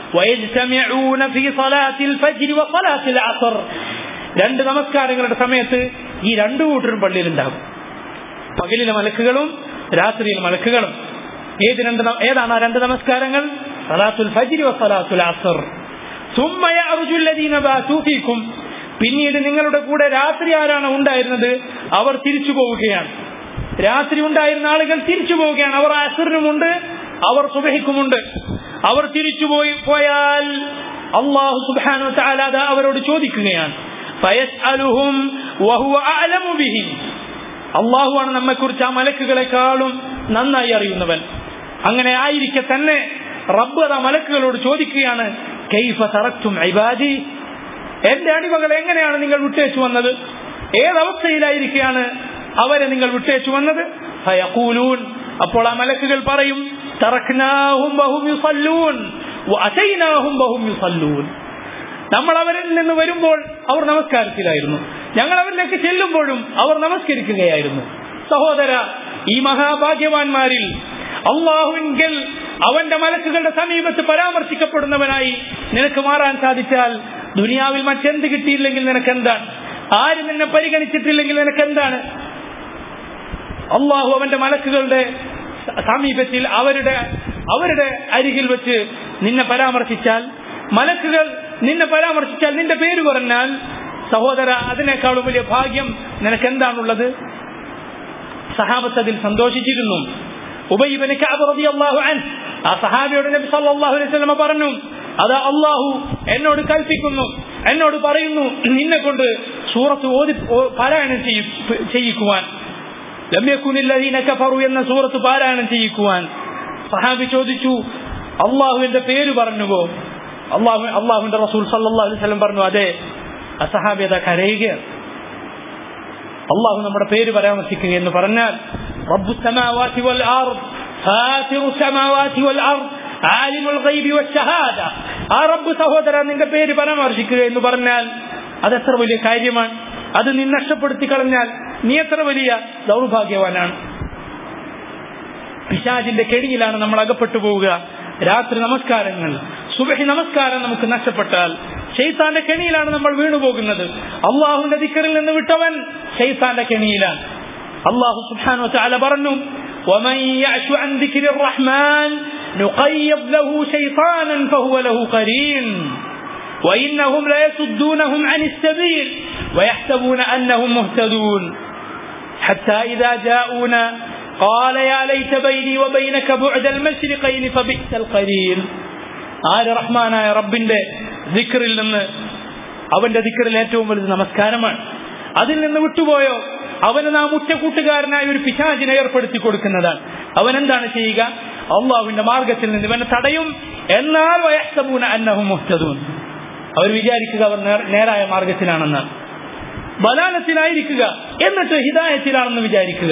രണ്ട് നമസ്കാരങ്ങളുടെ സമയത്ത് ഈ രണ്ടു കൂട്ടരും പള്ളിയിലുണ്ടാകും. പകലിലെ മലക്കുകളും രാത്രിയിലെ മലക്കുകളും. ഏത് രണ്ട് ഏതാണ് ആ രണ്ട് നമസ്കാരങ്ങൾ? സലാത്തുൽ ഫജ്ർ വ സലാത്തുൽ അസ്ർ. സുമ്മ യഅ്റുജു അല്ലദീന ബാതു ഫീകും. പിന്നീട് നിങ്ങളുടെ കൂടെ രാത്രി ആരാണ് ഉണ്ടായിരുന്നത് അവർ തിരിച്ചു പോവുകയാണ്. രാത്രി ഉണ്ടായിരുന്ന ആളുകൾ തിരിച്ചു പോവുകയാണ്. അവർ അസ്റിനുമുണ്ട്, അവർ സുബഹിക്കുമുണ്ട്. അവർ തിരിച്ചു പോയി പോയാൽ അല്ലാഹു സുബ്ഹാനഹു വ തആല അവരോട് ചോദിക്കുകയാണ്. ഫയസ്അലുഹും വഹുവ അഅലമു ബിഹിം. അള്ളാഹുവാണ് നമ്മെക്കുറിച്ച് ആ മലക്കുകളെക്കാളും നന്നായി അറിയുന്നവൻ. അങ്ങനെ ആയിരിക്കെ തന്നെ റബ്ബ് ആ മലക്കുകളോട് ചോദിക്കുകയാണ്, കൈഫ തറക്തും ഇബാദി, എന്റെ അടിമകൾ എങ്ങനെയാണ് നിങ്ങൾ വിട്ടേച്ചു വന്നത്? ഏതവസ്ഥയിലായിരിക്കുകയാണ് അവരെ നിങ്ങൾ വിട്ടേച്ചു വന്നത്? ഫയഖൂലൂൻ, അപ്പോൾ ആ മലക്കുകൾ പറയും, തറക്നാഹും വഹും യുസല്ലൂൻ വഅതൈനാഹും വഹും യുസല്ലൂൻ. നമ്മൾ അവരിൽ നിന്ന് വരുമ്പോൾ അവർ നമസ്കാരത്തിലായിരുന്നു, ഞങ്ങൾ അവരിലേക്ക് ചെല്ലുമ്പോഴും അവർ നമസ്കരിക്കുകയായിരുന്നു. സഹോദര, ഈ മഹാഭാഗ്യവാന്മാരിൽ അള്ളാഹുവിങ്കൽ അവന്റെ മലക്കുകളുടെ സമീപത്ത് പരാമർശിക്കപ്പെടുന്നവനായി നിനക്ക് മാറാൻ സാധിച്ചാൽ ദുനിയാവിൽ മറ്റെന്ത് കിട്ടിയില്ലെങ്കിൽ നിനക്കെന്താണ്? ആര് നിന്നെ പരിഗണിച്ചിട്ടില്ലെങ്കിൽ നിനക്കെന്താണ്? അള്ളാഹു അവന്റെ മലക്കുകളുടെ സമീപത്തിൽ അവരുടെ അവരുടെ അരികിൽ വെച്ച് നിന്നെ പരാമർശിച്ചാൽ, മലക്കുകൾ നിന്നെ പരാമർശിച്ചാൽ, നിന്റെ പേര് പറഞ്ഞാൽ, സഹോദര, അതിനേക്കാളും വലിയ ഭാഗ്യം നിനക്കെന്താണുള്ളത്? സഹാബത്ത് അതിൽ സന്തോഷിച്ചിരുന്നു. ഉബൈ ഇബ്നു കഅബ് റളിയല്ലാഹു അൻഹു ആ സഹാബിയോട് നബി സല്ലല്ലാഹു അലൈഹി വസല്ലം പറഞ്ഞു, അതാ അല്ലാഹു എന്നോട് കൽപ്പിക്കുന്നു, എന്നോട് പറയുന്നു, നിന്നെ കൊണ്ട് സൂറത്ത് ഓതി പാരായണം ചെയ്യിക്കുവാൻ. ലം യകുനില്ലദീന കഫറു എന്ന സൂറത്ത് പാരായണം ചെയ്യിക്കുവാൻ. സഹാബി ചോദിച്ചു, അള്ളാഹുവിന്റെ പേര് പറഞ്ഞുവോ? അള്ളാഹു അള്ളാഹുവിന്റെ റസൂൽ സല്ലല്ലാഹു അലൈഹി വസല്ലം പറഞ്ഞു, അതെ. ആ സഹാബി അതാ കരയുകയാണ്. അള്ളാഹു നമ്മുടെ പേര് പരാമർശിക്കുക എന്ന് പറഞ്ഞാൽ, റബ്ബുസ് സമാവാതി വൽ അർദ് ഫാതിറുസ് സമാവാതി വൽ അർദ് ആലിമുൽ ഗൈബി വശഹാദ. ആ റബ്ബ്, സഹോദര, നിന്റെ പേര് പരാമർശിക്കുക എന്ന് പറഞ്ഞാൽ അതെത്ര വലിയ കാര്യമാണ്. അത് നീ നഷ്ടപ്പെടുത്തി കളഞ്ഞാൽ നീ എത്ര വലിയ ദൗർഭാഗ്യവാനാണ്. പിശാചിന്റെ കെണിയിലാണ് നമ്മൾ അകപ്പെട്ടു പോവുക. രാത്രി നമസ്കാരങ്ങൾ, സുബഹി നമസ്കാരം നമുക്ക് നഷ്ടപ്പെട്ടാൽ ശൈത്താന്റെ കെണിയിലാണ് നമ്മൾ വീണുപോകുന്നത്. അള്ളാഹുവിന്റെ ദിക്റിൽ നിന്ന് വിട്ടവൻ ശൈത്താന്റെ കെണിയിലാണ്. അള്ളാഹു സുബ്ഹാനഹു വ തആല പറഞ്ഞു, വമൻ യഅശു അൻ ദിക്രിർ റഹ്മാൻ നുഖയ്യിദ് ലഹു ശൈത്താനൻ ഫഹുവ ലഹു ഖരീൻ വഇന്നഹും ലയസുദ്ദൂനഹും അനിസ് സബീൽ വയഹ്സബൂന അന്നഹും മുഹ്തദൂൻ ഹത്താ ഇദാ ജാഊനാ ഖാല യാ ലൈത ബൈനി വബൈനക ബുഅദൽ മശ്രിഖൈൻ ഫബിഅസൽ ഖരീൻ. ആര് റഹ്മാനായ റബ്ബിന്റെ ദിക്റിൽ നിന്ന്, അവന്റെ ദിക്റിൽ ഏറ്റവും വലുത് നമസ്കാരമാണ്, അതിൽ നിന്ന് വിട്ടുപോയോ അവന് നാം ഉറ്റക്കൂട്ടുകാരനായ ഒരു പിശാചിനെ ഏർപ്പെടുത്തി കൊടുക്കുന്നതാണ്. അവൻ എന്താണ് ചെയ്യുക? അള്ളാഹുവിന്റെ മാർഗത്തിൽ നിന്ന് ഇവനെ തടയും. എന്നാൽ വയഹ്സബൂന അന്നഹും മുഹ്തദൂൻ, അവർ വിചാരിക്കുക അവർ നേരായ മാർഗത്തിലാണെന്നാണ്. ബലാലത്തിലായിരിക്കുക എന്നിട്ട് ഹിദായത്തിലാണെന്ന് വിചാരിക്കുക.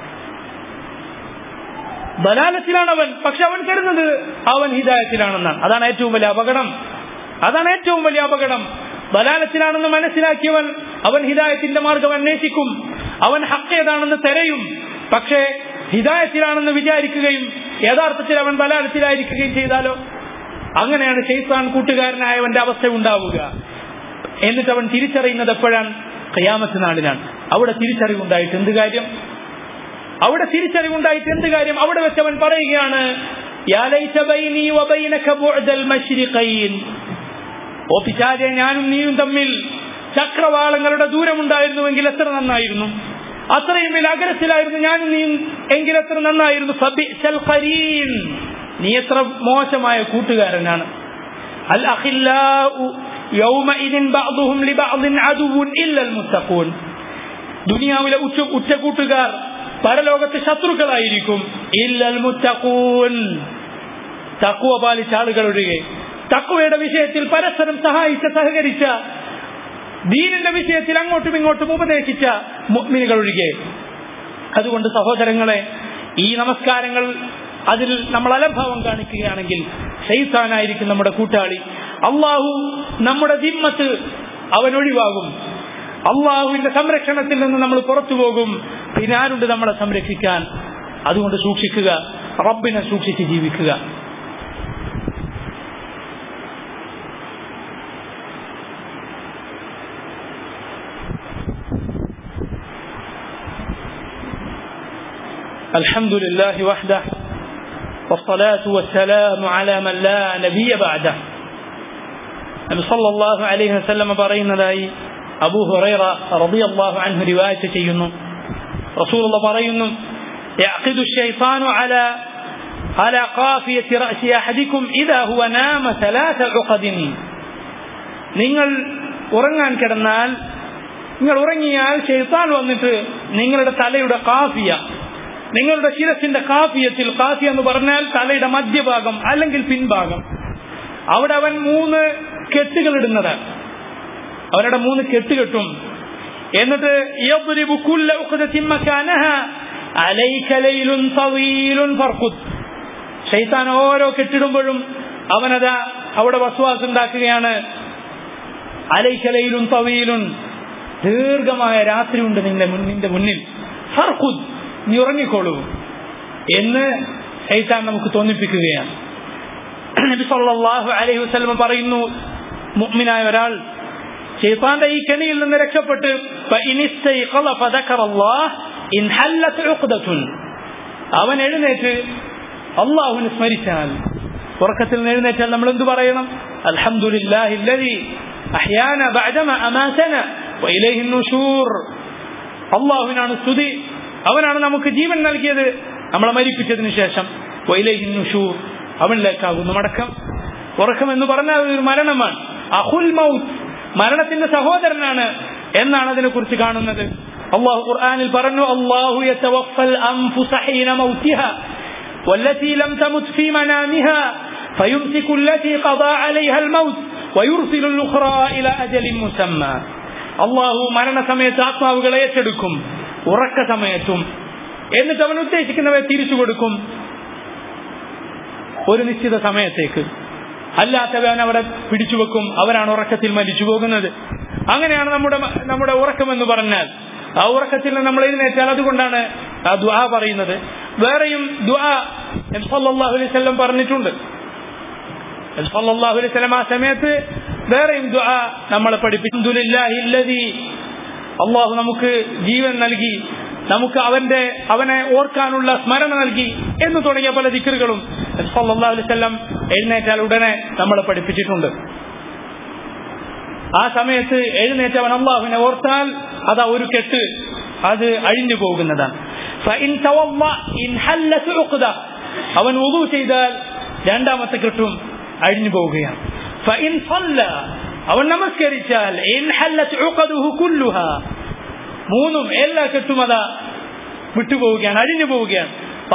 ബലാലത്തിലാണ് അവൻ, പക്ഷെ അവൻ കരുതുന്നത് അവൻ ഹിദായത്തിലാണെന്നാണ്. അതാണ് ഏറ്റവും വലിയ അപകടം. അതാണ് ഏറ്റവും വലിയ അപകടം. ബലാലത്തിലാണെന്ന് മനസ്സിലാക്കിയവൻ അവൻ ഹിദായത്തിന്റെ മാർഗം അന്വേഷിക്കും, അവൻ ഹഖ് ഏതാണെന്ന് തെരയും. പക്ഷേ ഹിദായത്തിലാണെന്ന് വിചാരിക്കുകയും യഥാർത്ഥത്തിൽ അവൻ ബലാലത്തിലായിരിക്കുകയും ചെയ്താലോ? അങ്ങനെയാണ് ശൈത്താൻ കൂട്ടുകാരനായവന്റെ അവസ്ഥ ഉണ്ടാവുക. എന്നിട്ട് അവൻ തിരിച്ചറിയുന്നത് എപ്പോഴാണ്? ഖിയാമത്ത് നാളിലാണ്. അവിടെ തിരിച്ചറിവുണ്ടായിട്ട് എന്ത് കാര്യം? അവിടെ തിരിച്ചറിവുണ്ടായിട്ട് എന്ത് കാര്യം? അവിടെ വെച്ച് അവൻ പറയുകയാണ്, യാ ലൈത ബൈനി വബൈനക ബുഅദൽ മശ്രിഖൈൻ. ഓ പിശാചേ, ഞാനും നീയും തമ്മിൽ ചക്രവാളങ്ങളുടെ ദൂരമുണ്ടായിരുന്നുവെങ്കിൽ എത്ര നന്നായിരുന്നു. അത്രയും വലിയ അകലത്തിലായിരുന്നു ഞാനും നീയും എങ്കിൽ എത്ര നന്നായിരുന്നു. ഫബിഅസൽ ഖരീൻ, നീ എത്ര മോശമായ കൂട്ടുകാരനാണ്. അൽ അഖില്ലാഉ യൗമഇദിൻ ബഅദുഹും ലിബഅദിൻ അദുവ്വുൻ ഇല്ലൽ മുത്തഖൂൻ. ദുനിയാവിലെ ഉച്ച ഉച്ച കൂട്ടുകാർ പരലോകത്തെ ശത്രുക്കളായിരിക്കും. ഇല്ലൽ മുത്തഖൂൻ, തഖ്വ പാലിച്ച ആളുകൾ ഒഴികെ. തഖ്വയുടെ വിഷയത്തിൽ പരസ്പരം സഹായിച്ച സഹകരിച്ച, ദീനിന്റെ വിഷയത്തിൽ അങ്ങോട്ടും ഇങ്ങോട്ടും ഉപദേശിച്ച മുഅ്മിനുകൾ ഒഴികെ. അതുകൊണ്ട് സഹോദരങ്ങളെ, ഈ നമസ്കാരങ്ങൾ അതിൽ നമ്മൾ അലംഭാവം കാണിക്കുകയാണെങ്കിൽ ശൈത്താനായിരിക്കും നമ്മുടെ കൂട്ടാളി. അള്ളാഹു നമ്മുടെ ദിമ്മത്ത് അവൻ ഒഴിവാകും. അള്ളാഹുവിന്റെ സംരക്ഷണത്തിൽ നിന്ന് നമ്മൾ പുറത്തു പോകും. പിന്നെ ആരുണ്ട് നമ്മളെ സംരക്ഷിക്കാൻ? അതുകൊണ്ട് സൂക്ഷിക്കുക, റബ്ബിനെ സൂക്ഷിച്ച് ജീവിക്കുക. الحمد لله وحده والصلاة والسلام على من لا نبي بعده. നബി സല്ലല്ലാഹു അലൈഹി വസല്ലം പറയുന്നതായി അബൂ ഹുറൈറ റളിയല്ലാഹു അൻഹു റിവായത്ത് ചെയ്യുന്നു, റസൂലുള്ളാഹി പറയുന്നു, യഅഖിദു الشيطان على على قافية رأس أحدكم إذا هو نام ثلاث عقد. നിങ്ങൾ ഉറങ്ങാൻ കിടന്നാൽ, നിങ്ങൾ ഉറങ്ങിയാൽ ശൈത്താൻ വന്നിട്ട് നിങ്ങളുടെ തലയുടെ കാഫിയ, നിങ്ങളുടെ ശിരസിന്റെ കാഫിയത്തിൽ, കാഫിയ എന്ന് പറഞ്ഞാൽ തലയുടെ മധ്യഭാഗം അല്ലെങ്കിൽ പിൻഭാഗം, അവിടെ അവൻ മൂന്ന് കെട്ടുകൾ ഇടുന്നതാണ്. അവരുടെ മൂന്ന് കെട്ട് കെട്ടും. എന്നിട്ട് യദ്രിബു കുല്ല ഉഖദത്തിൻ മകാനഹാ അലൈക ലൈലുൻ തവീലുൻ ഫർഖുദ്. ശൈത്താൻ ഓരോ കെട്ടിടുമ്പോഴും അവനതാ അവിടെ വസ്വാസ് ഉണ്ടാക്കുകയാണ്. അലൈക ലൈലുൻ തവീലുൻ, ദീർഘമായ രാത്രി ഉണ്ട് നിന്റെ നിന്റെ മുന്നിൽ, ഫർഖുദ്, നീ ഉറങ്ങിക്കോളൂ എന്ന് ശൈത്താൻ നമുക്ക് തോന്നിപ്പിക്കുകയാണ്. നബി സല്ലല്ലാഹു അലൈഹി വസല്ലം പറയുന്നു, മുഅ്മിനായ ഒരാൾ ശൈത്താന്റെ ഈ കെണിയിൽ നിന്ന് രക്ഷപ്പെട്ട് അവൻ എഴുന്നേറ്റ് അള്ളാഹുവിനെ സ്മരിച്ചാൽ, ഉറക്കത്തിൽ നിന്ന് എഴുന്നേറ്റാൽ നമ്മൾ എന്തു പറയണം? അൽഹംദുലില്ലാഹി അല്ലദീ അഹ്യാന ബഅദമാ അമാതനാ വഇലൈഹി നുശൂർ. അള്ളാഹുവിനാണ് സ്തുതി, അവനാണ് നമുക്ക് ജീവൻ നൽകിയത് നമ്മളെ മരിപ്പിച്ചതിന് ശേഷം. വഇലൈഹി നുശൂർ, അവനിലേക്കാകുന്നു മടക്കം. ഉറക്കം എന്ന് പറഞ്ഞാൽ ഒരു മരണമാണ്. അഹുൽ മൗത്ത്, മരണത്തിന്റെ സഹോദരനാണ് എന്നാണ് അതിനെ കുറിച്ച് കാണുന്നത്. അല്ലാഹു ഖുർആനിൽ പറഞ്ഞു, അല്ലാഹു യതവഫൽ അൻഫുസ ഹീന മൗതിഹാ വല്ലതി ലം തമുത് ഫീ മനാമിഹാ ഫയുംസികു അല്ലതി ഖദാ അലൈഹാ അൽ മൗത്ത് വയുർസിലു അൽ ഉഖ്റാ ഇലാ അജലിൻ മുസമ്മാ. അല്ലാഹു മരണസമയത്ത് ആത്മാവുകളെ ഏറ്റെടുക്കും, ഉറക്ക സമയത്തും, എന്നിട്ട് അവൻ ഉദ്ദേശിക്കുന്നവയെ തിരിച്ചു കൊടുക്കും ഒരു നിശ്ചിത സമയത്തേക്ക്. അല്ലാത്തവൻ അവിടെ പിടിച്ചുവെക്കും, അവരാണ് ഉറക്കത്തിൽ മരിച്ചു പോകുന്നത്. അങ്ങനെയാണ് നമ്മുടെ നമ്മുടെ ഉറക്കം എന്ന് പറഞ്ഞാൽ. ആ ഉറക്കത്തിൽ നിന്ന് നമ്മൾ എഴുന്നേറ്റാൽ അതുകൊണ്ടാണ് ആ ദുആ പറയുന്നത്. വേറെയും ദുആ നബി സല്ലല്ലാഹു അലൈഹി വസല്ലം പറഞ്ഞിട്ടുണ്ട്. നബി സല്ലല്ലാഹു അലൈഹി വസല്ലം ആ സമയത്ത് വേറെയും ദുആ നമ്മളെ പഠിപ്പിച്ചു. അൽഹംദുലില്ലാഹി അല്ലദീ, അല്ലാഹു നമുക്ക് ജീവൻ നൽകി, നമുക്ക് അവന്റെ അവനെ ഓർക്കാനുള്ള സ്മരണ നൽകി എന്ന് തുടങ്ങിയ പല ദിക്റുകളും നബി സല്ലല്ലാഹു അലൈഹി വസല്ലം എഴുന്നേറ്റാൽ ഉടനെ നമ്മളെ പഠിപ്പിച്ചിട്ടുണ്ട്. ആ സമയത്ത് എഴുന്നേറ്റവൻ അള്ളാഹുവിനെ ഓർത്താൽ അതാ ഒരു കെട്ട് അത് അഴിഞ്ഞു പോകുന്നതാണ്. അവൻ വുളൂ ചെയ്താൽ രണ്ടാമത്തെ കെട്ടും അഴിഞ്ഞു പോവുകയാണ്. അവൻ നമസ്കരിച്ചാൽ മൂന്നും എല്ലാ കെട്ടും അതാ വിട്ടുപോവുകയാണ്, അഴിഞ്ഞു പോവുകയാണ്.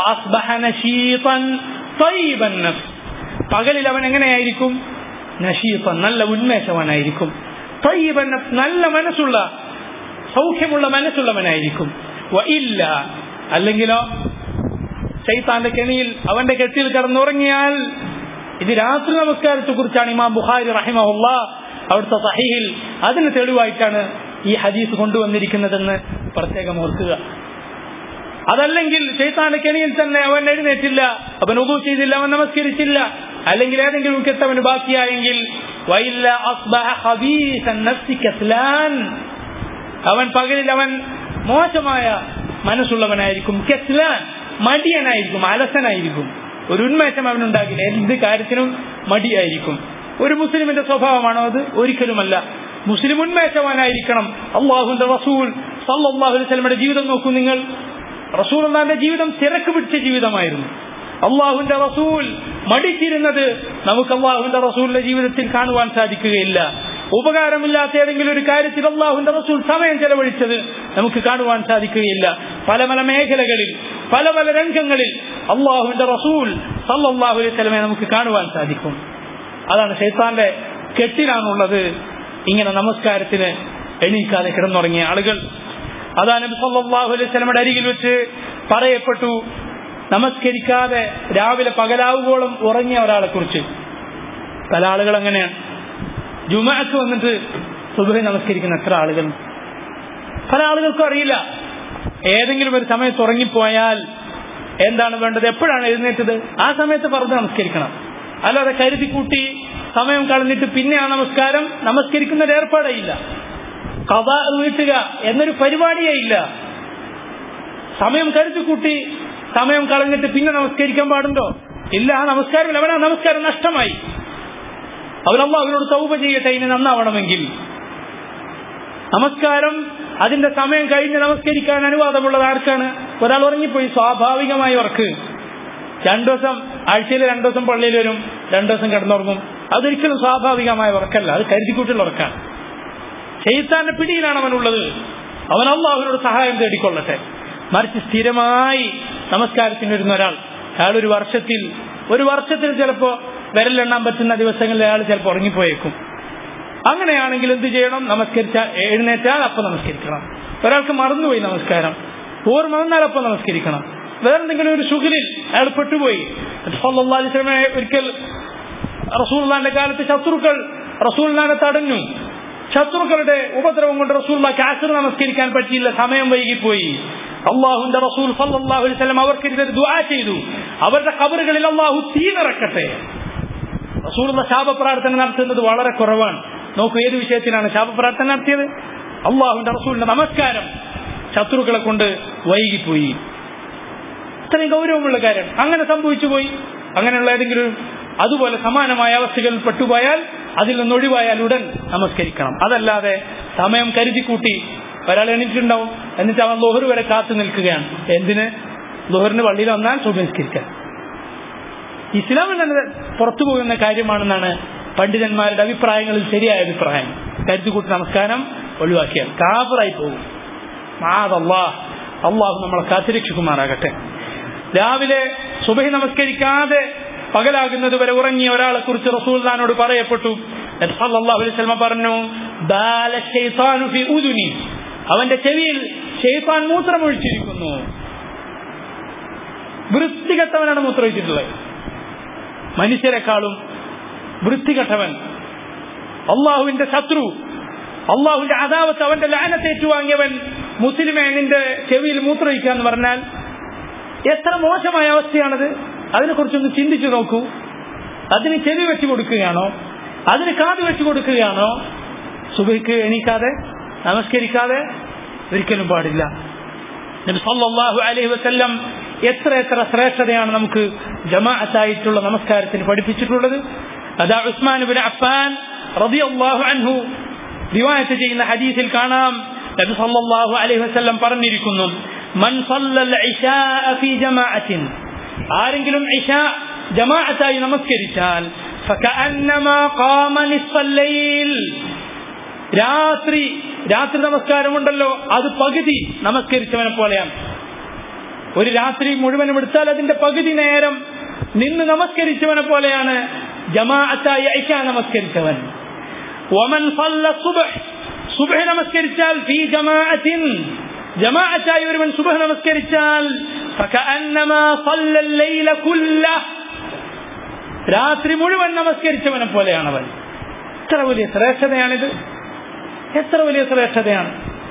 പകലിൽ അവൻ എങ്ങനെയായിരിക്കും? നശീഫൻ, നല്ല ഉന്മേഷവനായിരിക്കും. തയ്യിബൻ നഫ്സ്, നല്ല മനസ്സുള്ള സൗഖ്യമുള്ള മനസ്സുള്ളവനായിരിക്കും. വഇല്ല, അല്ലെങ്കിലോ ശൈത്താന്റെ കെണിയിൽ അവന്റെ കെട്ടിൽ കിടന്നുറങ്ങിയാൽ, ഇത് രാത്രി നമസ്കാരത്തെ കുറിച്ചാണ് ഇമാം ബുഖാരി റഹിമഹുല്ലാഹ് അവിടുത്തെ സഹീഹിൽ അതിന് തെളിവായിട്ടാണ് ഈ ഹദീസ് കൊണ്ടുവന്നിരിക്കുന്നതെന്ന് പ്രത്യേകം ഓർക്കുക. അതല്ലെങ്കിൽ ശൈത്താന്റെ കെണിയിൽ തന്നെ അവൻ എഴുന്നേറ്റില്ല, അവൻ ഉദു ചെയ്തില്ല, അവൻ നമസ്കരിച്ചില്ല, അല്ലെങ്കിൽ ഏതെങ്കിലും കെട്ടവന് ബാക്കിയായെങ്കിൽ അവൻ പകലിൽ അവൻ മോശമായ മനസ്സുള്ളവനായിരിക്കും, കെസ്ലാൻ, മടിയനായിരിക്കും, അലസനായിരിക്കും, ഒരു ഉന്മേഷം അവനുണ്ടാകില്ല, എന്ത് കാര്യത്തിനും മടിയായിരിക്കും. ഒരു മുസ്ലിമിന്റെ സ്വഭാവമാണോ അത്? ഒരിക്കലുമല്ല. മുസ്ലിം ഉന്മേഷവാനായിരിക്കണം. അല്ലാഹുവിന്റെ റസൂൽ സല്ലല്ലാഹു അലൈഹി വസല്ലമയുടെ ജീവിതം നോക്കൂ നിങ്ങൾ. റസൂലുള്ളാഹിന്റെ ജീവിതം തിരക്ക് പിടിച്ച ജീവിതമായിരുന്നു. അള്ളാഹുവിന്റെ റസൂൽ മടിച്ചിരുന്നത് നമുക്ക് അള്ളാഹുവിന്റെ റസൂലിന്റെ ജീവിതത്തിൽ കാണുവാൻ സാധിക്കുകയില്ല. ഉപകാരമില്ലാത്ത ഏതെങ്കിലും ഒരു കാര്യത്തിൽ അള്ളാഹുവിന്റെ റസൂൽ സമയം ചെലവഴിച്ചത് നമുക്ക് കാണുവാൻ സാധിക്കുകയില്ല. പല പല മേഖലകളിൽ, പല പല രംഗങ്ങളിൽ അള്ളാഹുവിന്റെ റസൂൽ സല്ലല്ലാഹു അലൈഹി വസല്ലമയെ നമുക്ക് കാണുവാൻ സാധിക്കും. അതാണ് ശൈത്താന്റെ കെട്ടിലാണുള്ളത് ഇങ്ങനെ നമസ്കാരത്തിന് എണീക്കാതെ കിടന്നുറങ്ങിയ ആളുകൾ. അതാ നബി സല്ലല്ലാഹു അലൈഹി വസല്ലമയുടെ അരികിൽ വെച്ച് പറയപ്പെട്ടു, നമസ്കരിക്കാതെ രാവിലെ പകലാവുകോളം ഉറങ്ങിയ ഒരാളെ കുറിച്ച്. പല ആളുകൾ അങ്ങനെയാണ്. ജുമുഅക്ക് വന്നിട്ട് സുബ്ഹി നമസ്കരിക്കുന്ന എത്ര ആളുകൾ. പല ആളുകൾക്കും അറിയില്ല, ഏതെങ്കിലും ഒരു സമയത്ത് ഉറങ്ങിപ്പോയാൽ എന്താണ് വേണ്ടത്, എപ്പോഴാണ് എഴുന്നേറ്റത് ആ സമയത്ത് ഫർദ് നമസ്കരിക്കണം. അല്ലാതെ കരുതി കൂട്ടി സമയം കളഞ്ഞിട്ട് പിന്നെ ആ നമസ്കാരം നമസ്കരിക്കുന്ന ഏർപ്പാടേ ഇല്ല. ഖദാ വീട്ടുക എന്നൊരു പരിപാടിയേ ഇല്ല. സമയം കരുതി കൂട്ടി സമയം കളഞ്ഞിട്ട് പിന്നെ നമസ്കരിക്കാൻ പാടുണ്ടോ? ഇല്ല. ആ നമസ്കാരം അവനാ നമസ്കാരം നഷ്ടമായി. അവർ അല്ലാഹുവിനോട് തൗബ ചെയ്യട്ടെ ഇനി നന്നാവണമെങ്കിൽ. നമസ്കാരം അതിന്റെ സമയം കഴിഞ്ഞ് നമസ്കരിക്കാൻ അനുവാദമുള്ളത് ആർക്കാണ്? ഒരാൾ ഉറങ്ങിപ്പോയി, സ്വാഭാവികമായി ഉറക്ക്. രണ്ടു ദിവസം ആഴ്ചയിൽ രണ്ടു ദിവസം പള്ളിയിൽ വരും, രണ്ടു ദിവസം കിടന്നുറങ്ങും. അതൊരിക്കലും സ്വാഭാവികമായ ഉറക്കല്ല, അത് കരുതിക്കൂട്ടുള്ള ഉറക്കാണ്. ശൈത്താന്റെ പിടിയിലാണ് അവനുള്ളത്. അവൻ അല്ലാഹുവിനോട് സഹായം തേടിക്കൊള്ളട്ടെ. മറിച്ച് സ്ഥിരമായി നമസ്കാരത്തിന് വരുന്ന ഒരാൾ, അയാൾ ഒരു വർഷത്തിൽ ഒരു വർഷത്തിൽ ചിലപ്പോ വിരലെണ്ണാൻ പറ്റുന്ന ദിവസങ്ങളിൽ അയാൾ ചിലപ്പോൾ ഉറങ്ങിപ്പോയേക്കും. അങ്ങനെയാണെങ്കിൽ എന്ത് ചെയ്യണം? നമസ്കരിച്ചാൽ എഴുന്നേറ്റാൽ അപ്പം നമസ്കരിക്കണം. ഒരാൾക്ക് മറന്നുപോയി നമസ്കാരം, ഓർമ്മ വന്നാൽ അപ്പം നമസ്കരിക്കണം. വേറെന്തെങ്കിലും ഒരു ശുഗലിൽ അയാൾ പെട്ടുപോയി. സല്ലല്ലാഹു അലൈഹി വസല്ലം ഒരിക്കൽ റസൂലുള്ളാഹിന്റെ കാലത്ത് ശത്രുക്കൾ റസൂലുള്ളാഹിനെ തടഞ്ഞു. ശത്രുക്കളുടെ ഉപദ്രവം കൊണ്ട് റസൂലുള്ളാഹിക്ക് അസ്ർ നമസ്കരിക്കാൻ പറ്റിയില്ല, സമയം വൈകിപ്പോയി. അല്ലാഹുവിന്റെ റസൂൽ സല്ലല്ലാഹു അലൈഹി വസല്ലം അവർക്കെതിരെ ദുആ ചെയ്തു, അവരുടെ ഖബറുകളിൽ അല്ലാഹു തീ നിറക്കട്ടെ. റസൂലുള്ളാഹി ശാപപ്രാർത്ഥന നടത്തുന്നത് വളരെ കുറവാണ്. നോക്കൂ, ഏത് വിഷയത്തിലാണ് ശാപപ്രാർത്ഥന നടത്തിയത്? അല്ലാഹുവിന്റെ റസൂലിന്റെ നമസ്കാരം ശത്രുക്കളെ കൊണ്ട് വൈകിപ്പോയി. ഇത്രയും ഗൗരവമുള്ള കാര്യം അങ്ങനെ സംഭവിച്ചു പോയി. അങ്ങനെയുള്ള ഏതെങ്കിലും അതുപോലെ സമാനമായ അവസ്ഥകളിൽ പെട്ടുപോയാൽ അതിൽ നിന്ന് ഒഴിവായാൽ ഉടൻ നമസ്കരിക്കണം. അതല്ലാതെ സമയം കരുതി കൂട്ടി ഒരാൾ എണീറ്റിട്ടുണ്ടാവും, എന്നിട്ട് അവൻ ളുഹർ വരെ കാത്തു നിൽക്കുകയാണ്. എന്തിന്? ളുഹറിന് പള്ളിയിൽ വന്നാൽ സുബ്ഹി നിസ്കരിക്കാൻ. ഇസ്ലാമിൽ തന്നെ പുറത്തു പോകുന്ന കാര്യമാണെന്നാണ് പണ്ഡിതന്മാരുടെ അഭിപ്രായങ്ങളിൽ ശരിയായ അഭിപ്രായം. കരുതിക്കൂട്ടി നമസ്കാരം ഒഴിവാക്കിയാൽ കാഫിറായി പോകും. മാഅല്ലാഹ്, അല്ലാഹു നമ്മളെ കാത്തിരക്ഷിക്കുമാറാകട്ടെ. രാവിലെ സുബ്ഹി നമസ്കരിക്കാതെ പകലാകുന്നത് വരെ ഉറങ്ങിയ ഒരാളെ കുറിച്ച് റസൂലുള്ളാഹിനോട് പറയപ്പെട്ടു. സല്ലല്ലാഹു അലൈഹി വസല്ലം പറഞ്ഞു, ബാല ശൈത്താനു ഫി ഉദുനി, അവന്റെ ചെവിയിൽ ശൈത്താൻ മൂത്രമൊഴിച്ചിരിക്കുന്നു. വൃത്തികെട്ടവനാണ് മൂത്രമൊഴിച്ചിട്ടുള്ളത്. മനുഷ്യരെക്കാളും വൃത്തികെട്ടവൻ, അള്ളാഹുവിന്റെ ശത്രു, അള്ളാഹുവിന്റെ അദാവത്ത്, അവന്റെ ലഅനത്ത് ഏറ്റുവാങ്ങിയവൻ മുസ്ലിമെ നിന്റെ ചെവിയിൽ മൂത്രമൊഴിക്കുക എന്ന് പറഞ്ഞാൽ എത്ര മോശമായ അവസ്ഥയാണത്. അതിനെക്കുറിച്ചൊന്ന് ചിന്തിച്ചു നോക്കൂ. അതിന് ചെവി വെച്ചു കൊടുക്കുകയാണോ? അതിന് കാത് വെച്ചു കൊടുക്കുകയാണോ? സുബഹിക്ക് എണീക്കാതെ നമസ്കരിക്കാതെ ഒരിക്കലും പാടില്ല. നബി സല്ലല്ലാഹു അലൈഹി വസല്ലം എത്ര എത്ര ശ്രേഷ്ഠതയാണ് നമുക്ക് ജമാഅത്തായിട്ടുള്ള നമസ്കാരത്തിന് പഠിപ്പിച്ചിട്ടുള്ളത്. അതാ ഉസ്മാൻ ഇബ്നു അഫ്ഫാൻ റളിയല്ലാഹു അൻഹു റിവായത്ത് ചെയ്യുന്ന ഹദീസിൽ കാണാം, നബി സല്ലല്ലാഹു അലൈഹി വസല്ലം പറഞ്ഞിരിക്കുന്നു, മൻ സല്ലൽ ഇശാഅ ഫീ ജമാഅത്തിൻ, ആരെങ്കിലും ഇശാ ജമാഅത്തായി നമസ്കരിച്ചാൽ ഫകഅന്നമാ ഖാമ നിസ്ഫൽ ലൈൽ, രാത്രി രാത്രി നമസ്കാരമുണ്ടല്ലോ അത് പകുതി നമസ്കരിച്ചവനെ പോലെയാണ്. ഒരു രാത്രി മുഴുവനും എടുത്താൽ അതിന്റെ പകുതി നേരം നിന്ന് നമസ്കരിച്ചവനെ പോലെയാണ് ജമാഅത്തായി ഇശാ നമസ്കരിച്ചവൻ. വമൻ സല്ല സുബ്ഹ്, സുബ്ഹ് നമസ്കരിച്ചാൽ ഫീ ജമാഅത്തിൻ, ജമാഅത്തായി ഒരുവൻ സുബ്ഹ് നമസ്കരിച്ചാൽ ഫകഅന്നമാ സല്ലൽ ലൈല കുല്ലഹ്, രാത്രി മുഴുവൻ നമസ്കരിച്ചവനെ പോലെയാണവൻ. എത്ര വലിയ ശ്രേഷ്ഠതയാണിത്, എത്ര വലിയ ശ്രേഷ്ഠതയാണ്.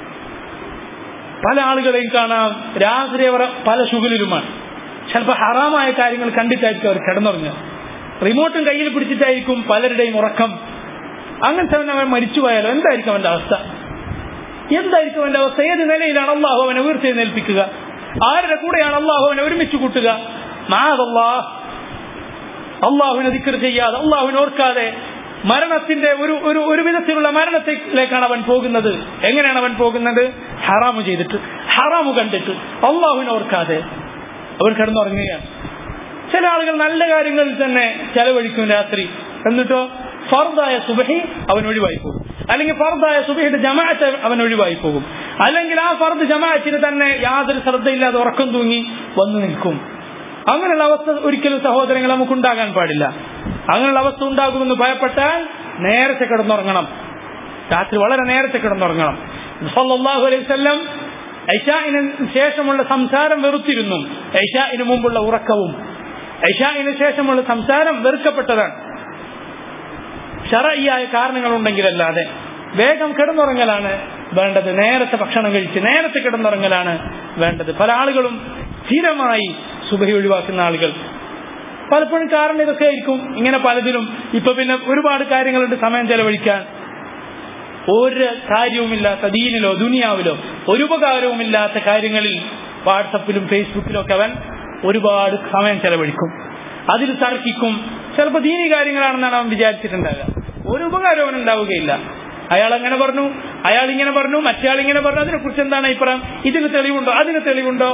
പല ആളുകളെയും കാണാം രാത്രി അവർ പല ശുഗലിലുമാണ്. ചിലപ്പോൾ ഹറാമായ കാര്യങ്ങൾ കണ്ടിട്ടായിരിക്കും അവർ കിടന്നുറങ്ങുക. റിമോട്ടും കയ്യിൽ പിടിച്ചിട്ടായിരിക്കും പലരുടെയും ഉറക്കം. അങ്ങനത്തെ അവൻ മരിച്ചുപോയാലോ എന്തായിരിക്കും അവന്റെ അവസ്ഥ? എന്തായിരിക്കും അവന്റെ അവസ്ഥ? ഏത് നിലയിലാണ് അള്ളാഹു അവനെ ഉയർത്തെഴുന്നേൽപ്പിക്കുക? ആരുടെ കൂടെയാണ് അള്ളാഹു അവനെ ഒരുമിച്ച് കൂട്ടുക? മഅദല്ലാഹ്, അള്ളാഹുവിനെ ദിക്ർ ചെയ്യാതെ, അള്ളാഹുവിനെ ഓർക്കാതെ മരണത്തിന്റെ ഒരു ഒരു ഒരു വിധത്തിലുള്ള മരണത്തിലേക്കാണ് അവൻ പോകുന്നത്. എങ്ങനെയാണ് അവൻ പോകുന്നത്? ഹറാമു ചെയ്തിട്ട്, ഹറാമു കണ്ടിട്ട്, അള്ളാഹുവിനെ ഓർക്കാതെ അവൻ കിടന്നുറങ്ങുകയാണ്. ചില ആളുകൾ നല്ല കാര്യങ്ങളിൽ തന്നെ ചെലവഴിക്കും രാത്രി, എന്നിട്ടോ ഫർദായ സുബ്ഹി അവൻ ഒഴിവായി പോകും, അല്ലെങ്കിൽ ഫർദായ സുബ്ഹിയുടെ ജമാഅത്ത് അവൻ ഒഴിവായി പോകും, അല്ലെങ്കിൽ ആ ഫർദ് ജമാഅത്തിന് തന്നെ യാതൊരു ശ്രദ്ധയില്ലാതെ ഉറക്കം തൂങ്ങി വന്നു നിൽക്കും. അങ്ങനെയുള്ള അവസ്ഥ ഒരിക്കലും സഹോദരങ്ങൾ നമുക്കുണ്ടാകാൻ പാടില്ല. അങ്ങനെയുള്ള അവസ്ഥ ഉണ്ടാകുമെന്ന് ഭയപ്പെട്ടാൽ നേരത്തെ കിടന്നുറങ്ങണം, രാത്രി വളരെ നേരത്തെ കിടന്നുറങ്ങണം. സല്ലല്ലാഹു അലൈഹി വസല്ലം ഇശാഇന് ശേഷമുള്ള സംസാരം വെറുത്തിരുന്നു. ഇശാഇന് മുമ്പുള്ള ഉറക്കവും ഇശാഇന് ശേഷമുള്ള സംസാരം വെറുക്കപ്പെട്ടതാണ്. ശർഈയായ കാരണങ്ങളുണ്ടെങ്കിലല്ലാതെ വേഗം കിടന്നുറങ്ങലാണ് വേണ്ടത്. നേരത്തെ ഭക്ഷണം കഴിച്ച് നേരത്തെ കിടന്നുറങ്ങലാണ് വേണ്ടത്. പല ആളുകളും സ്ഥിരമായി സുബഹി ഒഴിവാക്കുന്ന ആളുകൾ പലപ്പോഴും കാരണം ഇതൊക്കെ ആയിരിക്കും. ഇങ്ങനെ പലതിലും ഇപ്പൊ പിന്നെ ഒരുപാട് കാര്യങ്ങളുണ്ട് സമയം ചെലവഴിക്കാൻ. ഒരു കാര്യവുമില്ലാത്ത ദീനിലോ ദുനിയാവിലോ ഒരു ഉപകാരവുമില്ലാത്ത കാര്യങ്ങളിൽ വാട്സപ്പിലും ഫേസ്ബുക്കിലും ഒക്കെ അവൻ ഒരുപാട് സമയം ചെലവഴിക്കും. അതിൽ തർക്കിക്കും. ചിലപ്പോൾ ദീനി കാര്യങ്ങളാണെന്നാണ് അവൻ വിചാരിച്ചിട്ടുണ്ടാകുക. ഒരു ഉപകാരവും അവൻ ഉണ്ടാവുകയില്ല. അയാൾ അങ്ങനെ പറഞ്ഞു, അയാൾ ഇങ്ങനെ പറഞ്ഞു, മറ്റേയാൾ ഇങ്ങനെ പറഞ്ഞു, അതിനെ കുറിച്ച് എന്താണ് അഭിപ്രായം, ഇതിന് തെളിവുണ്ടോ, അതിന് തെളിവുണ്ടോ?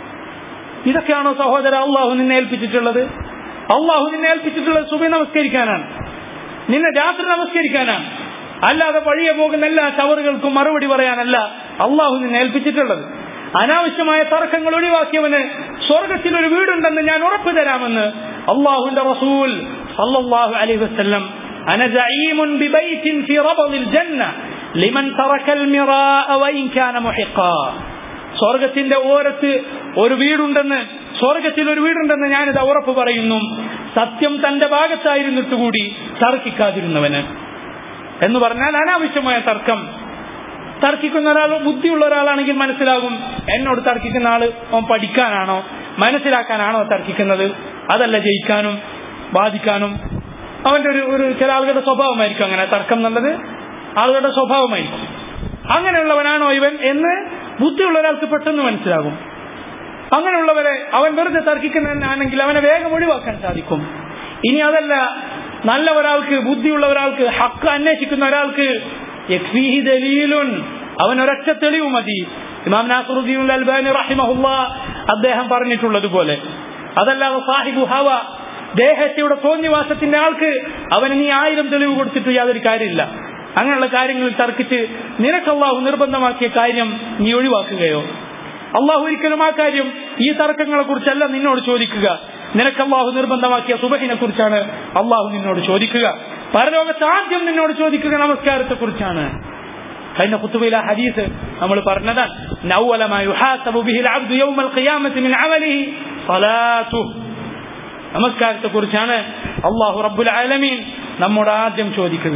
ഇതൊക്കെയാണോ സഹോദര അള്ളാഹു നിന്നെ ഏൽപ്പിച്ചിട്ടുള്ളത്? അള്ളാഹു നിന്നെ ഏൽപ്പിച്ചിട്ടുള്ളത് സുബഹി നമസ്കരിക്കാനാണ്, നിന്നെ രാത്രി നമസ്കരിക്കാനാണ്. അല്ലാതെ വഴിയെ പോകുന്ന എല്ലാ ചവറുകൾക്കും മറുപടി പറയാനല്ല അള്ളാഹു നിന്നെ ഏൽപ്പിച്ചിട്ടുള്ളത്. അനാവശ്യമായ തർക്കങ്ങൾ ഒഴിവാക്കിയവന് സ്വർഗത്തിൽ ഒരു വീടുണ്ടെന്ന് ഞാൻ ഉറപ്പു തരാമെന്ന് അള്ളാഹുവിന്റെ റസൂൽ സല്ലല്ലാഹു അലൈഹി വസല്ലം. അന സഈമുൻ ബിബൈത്തിൻ ഫീ റബദിൽ ജന്ന ലിമൻ തറക്കൽ മിറാഅ വഇൻ കാന മുഹിഖാ. സ്വർഗത്തിന്റെ ഓരത്ത് ഒരു വീടുണ്ടെന്ന് സ്വർഗത്തിൽ ഒരു വീടുണ്ടെന്ന് ഞാനിത് ഉറപ്പ് പറയുന്നു, സത്യം തന്റെ ഭാഗത്തായിരുന്നിട്ട് കൂടി തർക്കിക്കാതിരുന്നവന്. എന്ന് പറഞ്ഞാൽ അനാവശ്യമായ തർക്കം. തർക്കിക്കുന്ന ഒരാൾ ബുദ്ധിയുള്ള ഒരാളാണെങ്കിൽ മനസ്സിലാകും എന്നോട് തർക്കിക്കുന്ന ആള് അവൻ പഠിക്കാനാണോ മനസ്സിലാക്കാനാണോ തർക്കിക്കുന്നത്, അതല്ല ജയിക്കാനും ബാധിക്കാനും. അവന്റെ ഒരു ഒരു ചില ആളുകളുടെ സ്വഭാവമായിരിക്കും അങ്ങനെ. തർക്കം എന്നുള്ളത് ആളുകളുടെ സ്വഭാവമായിരിക്കും. അങ്ങനെയുള്ളവനാണോ ഇവൻ എന്ന് ബുദ്ധിയുള്ള ഒരാൾക്ക് പെട്ടെന്ന് മനസ്സിലാകും. അങ്ങനെയുള്ളവരെ അവൻ വെറുതെ തർക്കിക്കുന്നവനാണെങ്കിൽ അവനെ വേഗം ഒഴിവാക്കാൻ സാധിക്കും. ഇനി അതല്ല, നല്ല ഒരാൾക്ക് ബുദ്ധിയുള്ള ഒരാൾക്ക് ഹക്ക് അന്വേഷിക്കുന്ന ഒരാൾക്ക് യക്ഫീഹി ദലീലുൻ, അവൻ ഒരൊറ്റ തെളിവ് മതി. ഇമാം നാസിറുദ്ദീൻ അൽബാനി റഹിമഹുല്ലാഹ് അദ്ദേഹം പറഞ്ഞിട്ടുള്ളതുപോലെ, അതല്ലാതെ സാഹിബു ഹവ ദേഹത്തിന്റെ തോന്നിവാസത്തിന്റെ ആൾക്ക് അവന് നീ ആയിരം തെളിവ് കൊടുത്തിട്ട് യാതൊരു കാര്യമില്ല. അങ്ങനെയുള്ള കാര്യങ്ങളിൽ തർക്കിച്ച് നിനക്ക് അള്ളാഹു നിർബന്ധമാക്കിയ കാര്യം നീ ഒഴിവാക്കുകയോ? അള്ളാഹു ഒരിക്കലും ആ കാര്യം ഈ തർക്കങ്ങളെ കുറിച്ചല്ല നിന്നോട് ചോദിക്കുക. നിനക്ക് അള്ളാഹു നിർബന്ധമാക്കിയ സുബഹിനെ കുറിച്ചാണ് അള്ളാഹു നിന്നോട് ചോദിക്കുക. പരലോകത്ത് ആദ്യം നിന്നോട് ചോദിക്കുക നമസ്കാരത്തെ കുറിച്ചാണ്. കഴിഞ്ഞ ഖുതുബയിലെ ഹദീസ് നമ്മൾ പറഞ്ഞതാണ്, നൗവല മാ യുഹാസബു ബിഹിൽ അബ്ദു യൗമൽ ഖിയാമത്തി മിൻ അമലിഹി സ്വലാത്തുഹു. നമസ്കാരത്തെ കുറിച്ചാണ് അള്ളാഹു റബ്ബുൽ ആലമീൻ നമ്മോട് ആദ്യം ചോദിക്കുക.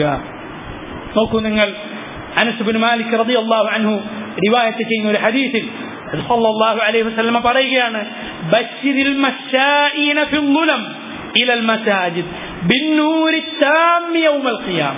നോക്കൂ നിങ്ങൾ, അനസ് ബിൻ മാലിക് റളിയല്ലാഹു അൻഹു റിവായത്ത് ചെയ്യുന്ന ഒരു ഹദീസിൽ സല്ലല്ലാഹു അലൈഹി വസല്ലം പറയുകയാണ്, ബശ്ശിരിൽ മശാഈന ഫിൽ ളുലം ഇലൽ മസാജിദ് ബിന്നൂരി താമി യൗമൽ ഖിയാമ.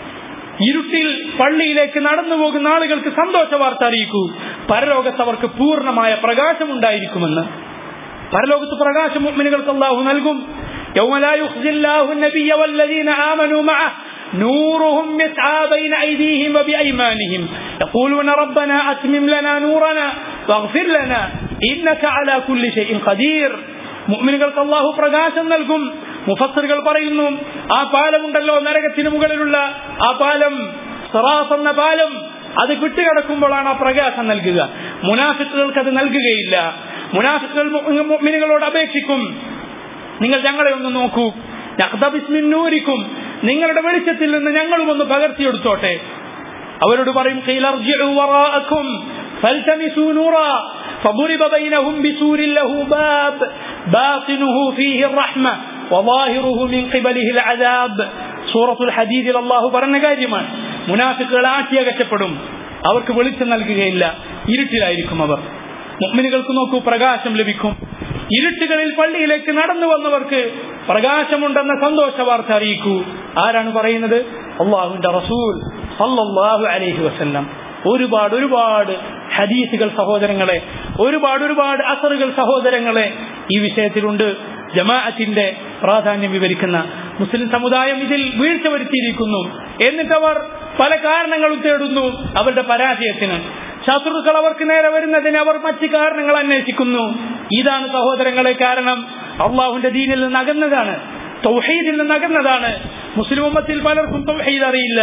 ഇരുട്ടിൽ പള്ളിയിലേക്ക് നടന്നു പോകുന്ന ആളുകൾക്ക് സന്തോഷ വാർത്ത അറിയിക്കൂ, പരലോകത്ത് അവർക്ക് പൂർണ്ണമായ പ്രകാശം ഉണ്ടായിരിക്കുമെന്ന്. പരലോകത്ത് പ്രകാശം മുഅ്മിനുകൾക്ക് അല്ലാഹു നൽകും. യൗമ ലാ യുഖ്സില്ലാഹു അൻ-നബിയ്യ വല്ലദീന ആമനൂ മഅഹു نورهم يسعى بين أيديهم وبأيمانهم يقولون ربنا أتمم لنا نورنا واغفر لنا إنك على كل شيء قدير. മുഅ്മിനുകൾക്ക് അല്ലാഹു പ്രകാശം നൽകും. മുഫസ്സിറുകൾ പറയുന്നു, ആ പാലമുണ്ടല്ലോ നരകത്തിന് മുകളിലുള്ള ആ പാലം, സിറാത്ത് എന്ന പാലം, അത് വിട്ടുകിടക്കുമ്പോഴാണ് ആ പ്രകാശം നൽകുക. മുനാഫിഖുകൾക്ക് അത് നൽകുകയില്ല. മുനാഫിഖുകൾ മുഅ്മിനുകളോട് അപേക്ഷിക്കും, നിങ്ങൾ ഞങ്ങളെ ഒന്ന് നോക്കൂ, നഖ്തബിസ് മിൻ നൂരിക്കും, നിങ്ങളുടെ വെളിച്ചത്തിൽ നിന്ന് ഞങ്ങളും ഒന്ന് പകർത്തിയെടുത്തോട്ടെ. അവരോട് പറയും, ഖീല ഇർജിഉ വറാഅക്കും ഫൽതമിസൂ നൂറാ ഫദുരിബ ബൈനഹും ബിസൂരിൻ ലഹു ബാബ് ബാതിനുഹു ഫീഹി റഹ്മ വദാഹിറുഹു മിൻ ഖിബലിഹിൽ അദാബ്. സൂറത്തുൽ ഹദീദിൽ അല്ലാഹു പറഞ്ഞ കാര്യമാണ്. മുനാഫിഖുകൾ ആട്ടിയകറ്റപ്പെടും, അവർക്ക് വെളിച്ചം നൽകുകയില്ല, ഇരുട്ടിലായിരിക്കും അവർ. മുഅ്മിനുകൾക്ക് നോക്കൂ, പ്രകാശം ലഭിക്കും. ഇരുട്ടുകളിൽ പള്ളിയിലേക്ക് നടന്നു വന്നവർക്ക് പ്രകാശമുണ്ടെന്ന സന്തോഷ വാർത്ത അറിയിക്കൂ. ആരാണ് പറയുന്നത്? അല്ലാഹുവിന്റെ റസൂൽ സല്ലല്ലാഹു അലൈഹി വസല്ലം. ഒരുപാട് ഒരുപാട് ഹദീസുകൾ സഹോദരങ്ങളെ, ഒരുപാട് ഒരുപാട് അസറുകൾ സഹോദരങ്ങളെ ഈ വിഷയത്തിലുണ്ട്. ജമാഅത്തിന്റെ പ്രാധാന്യം വിവരിക്കുന്ന മുസ്ലിം സമുദായം ഇതിൽ വീഴ്ച വരുത്തിയിരിക്കുന്നു. എന്നിട്ടവർ പല കാരണങ്ങളും തേടുന്നു അവരുടെ പരാജയത്തിന്. ശത്രുക്കൾ അവർക്ക് നേരെ വരുന്നതിന് അവർ മറ്റു കാരണങ്ങൾ അന്വേഷിക്കുന്നു. ഇതാണ് സഹോദരങ്ങളെ കാരണം. അള്ളാഹുവിന്റെ ദീനിൽ നിന്ന് അകന്നതാണ്, തൗഹീദിൽ നിന്ന് അകന്നതാണ്. മുസ്ലിം ഉമ്മത്തിൽ പലർക്കും തൗഹീദ് അറിയില്ല.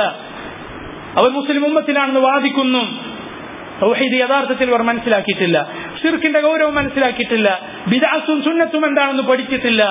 അവർ മുസ്ലിം ഉമ്മത്തിലാണെന്ന് വാദിക്കുന്നു. തൗഹീദ് യഥാർത്ഥത്തിൽ അവർ മനസ്സിലാക്കിയിട്ടില്ല. ശിർക്കിന്റെ ഗൗരവം മനസ്സിലാക്കിയിട്ടില്ല. ബിദ്അത്തും സുന്നത്തും എന്താണെന്ന് പഠിച്ചിട്ടില്ല.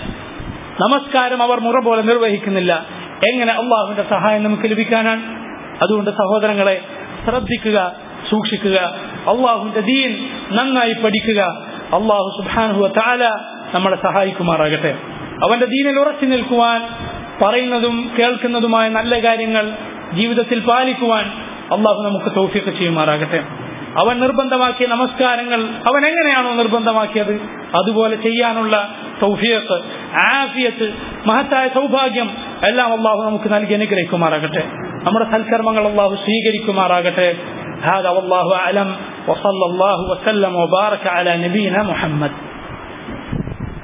നമസ്കാരം അവർ മുറ പോലെ നിർവഹിക്കുന്നില്ല. എങ്ങനെ അള്ളാഹുവിന്റെ സഹായം നമുക്ക് ലഭിക്കാനാണ്? അതുകൊണ്ട് സഹോദരങ്ങളെ ശ്രദ്ധിക്കുക, സൂക്ഷിക്കുക. അള്ളാഹുവിന്റെ ദീൻ നന്നായി പഠിക്കുക. അല്ലാഹു സുബ്ഹാനഹു വ തആല നമ്മളെ സഹായിക്കുമാറാകട്ടെ. അവന്റെ ദീനിൽ ഉറച്ചു നിൽക്കുവാൻ, പറയുന്നതും കേൾക്കുന്നതുമായ നല്ല കാര്യങ്ങൾ ജീവിതത്തിൽ പാലിക്കുവാൻ അല്ലാഹു നമുക്ക് തൗഫീഖ് ചെയ്യുമാറാകട്ടെ. അവൻ നിർബന്ധമാക്കിയ നമസ്കാരങ്ങൾ അവൻ എങ്ങനെയാണോ നിർബന്ധമാക്കിയത് അതുപോലെ ചെയ്യാനുള്ള തൗഫീഖ്, ആഫിയത്ത്, മഹത്തായ സൗഭാഗ്യം എല്ലാം അല്ലാഹു നമുക്ക് നൽകി അനുഗ്രഹിക്കുമാറാകട്ടെ. നമ്മുടെ സൽക്കർമ്മങ്ങൾ അല്ലാഹു സ്വീകരിക്കുമാറാകട്ടെ. هذا والله أعلم وصلى الله وسلم وبارك على نبينا محمد.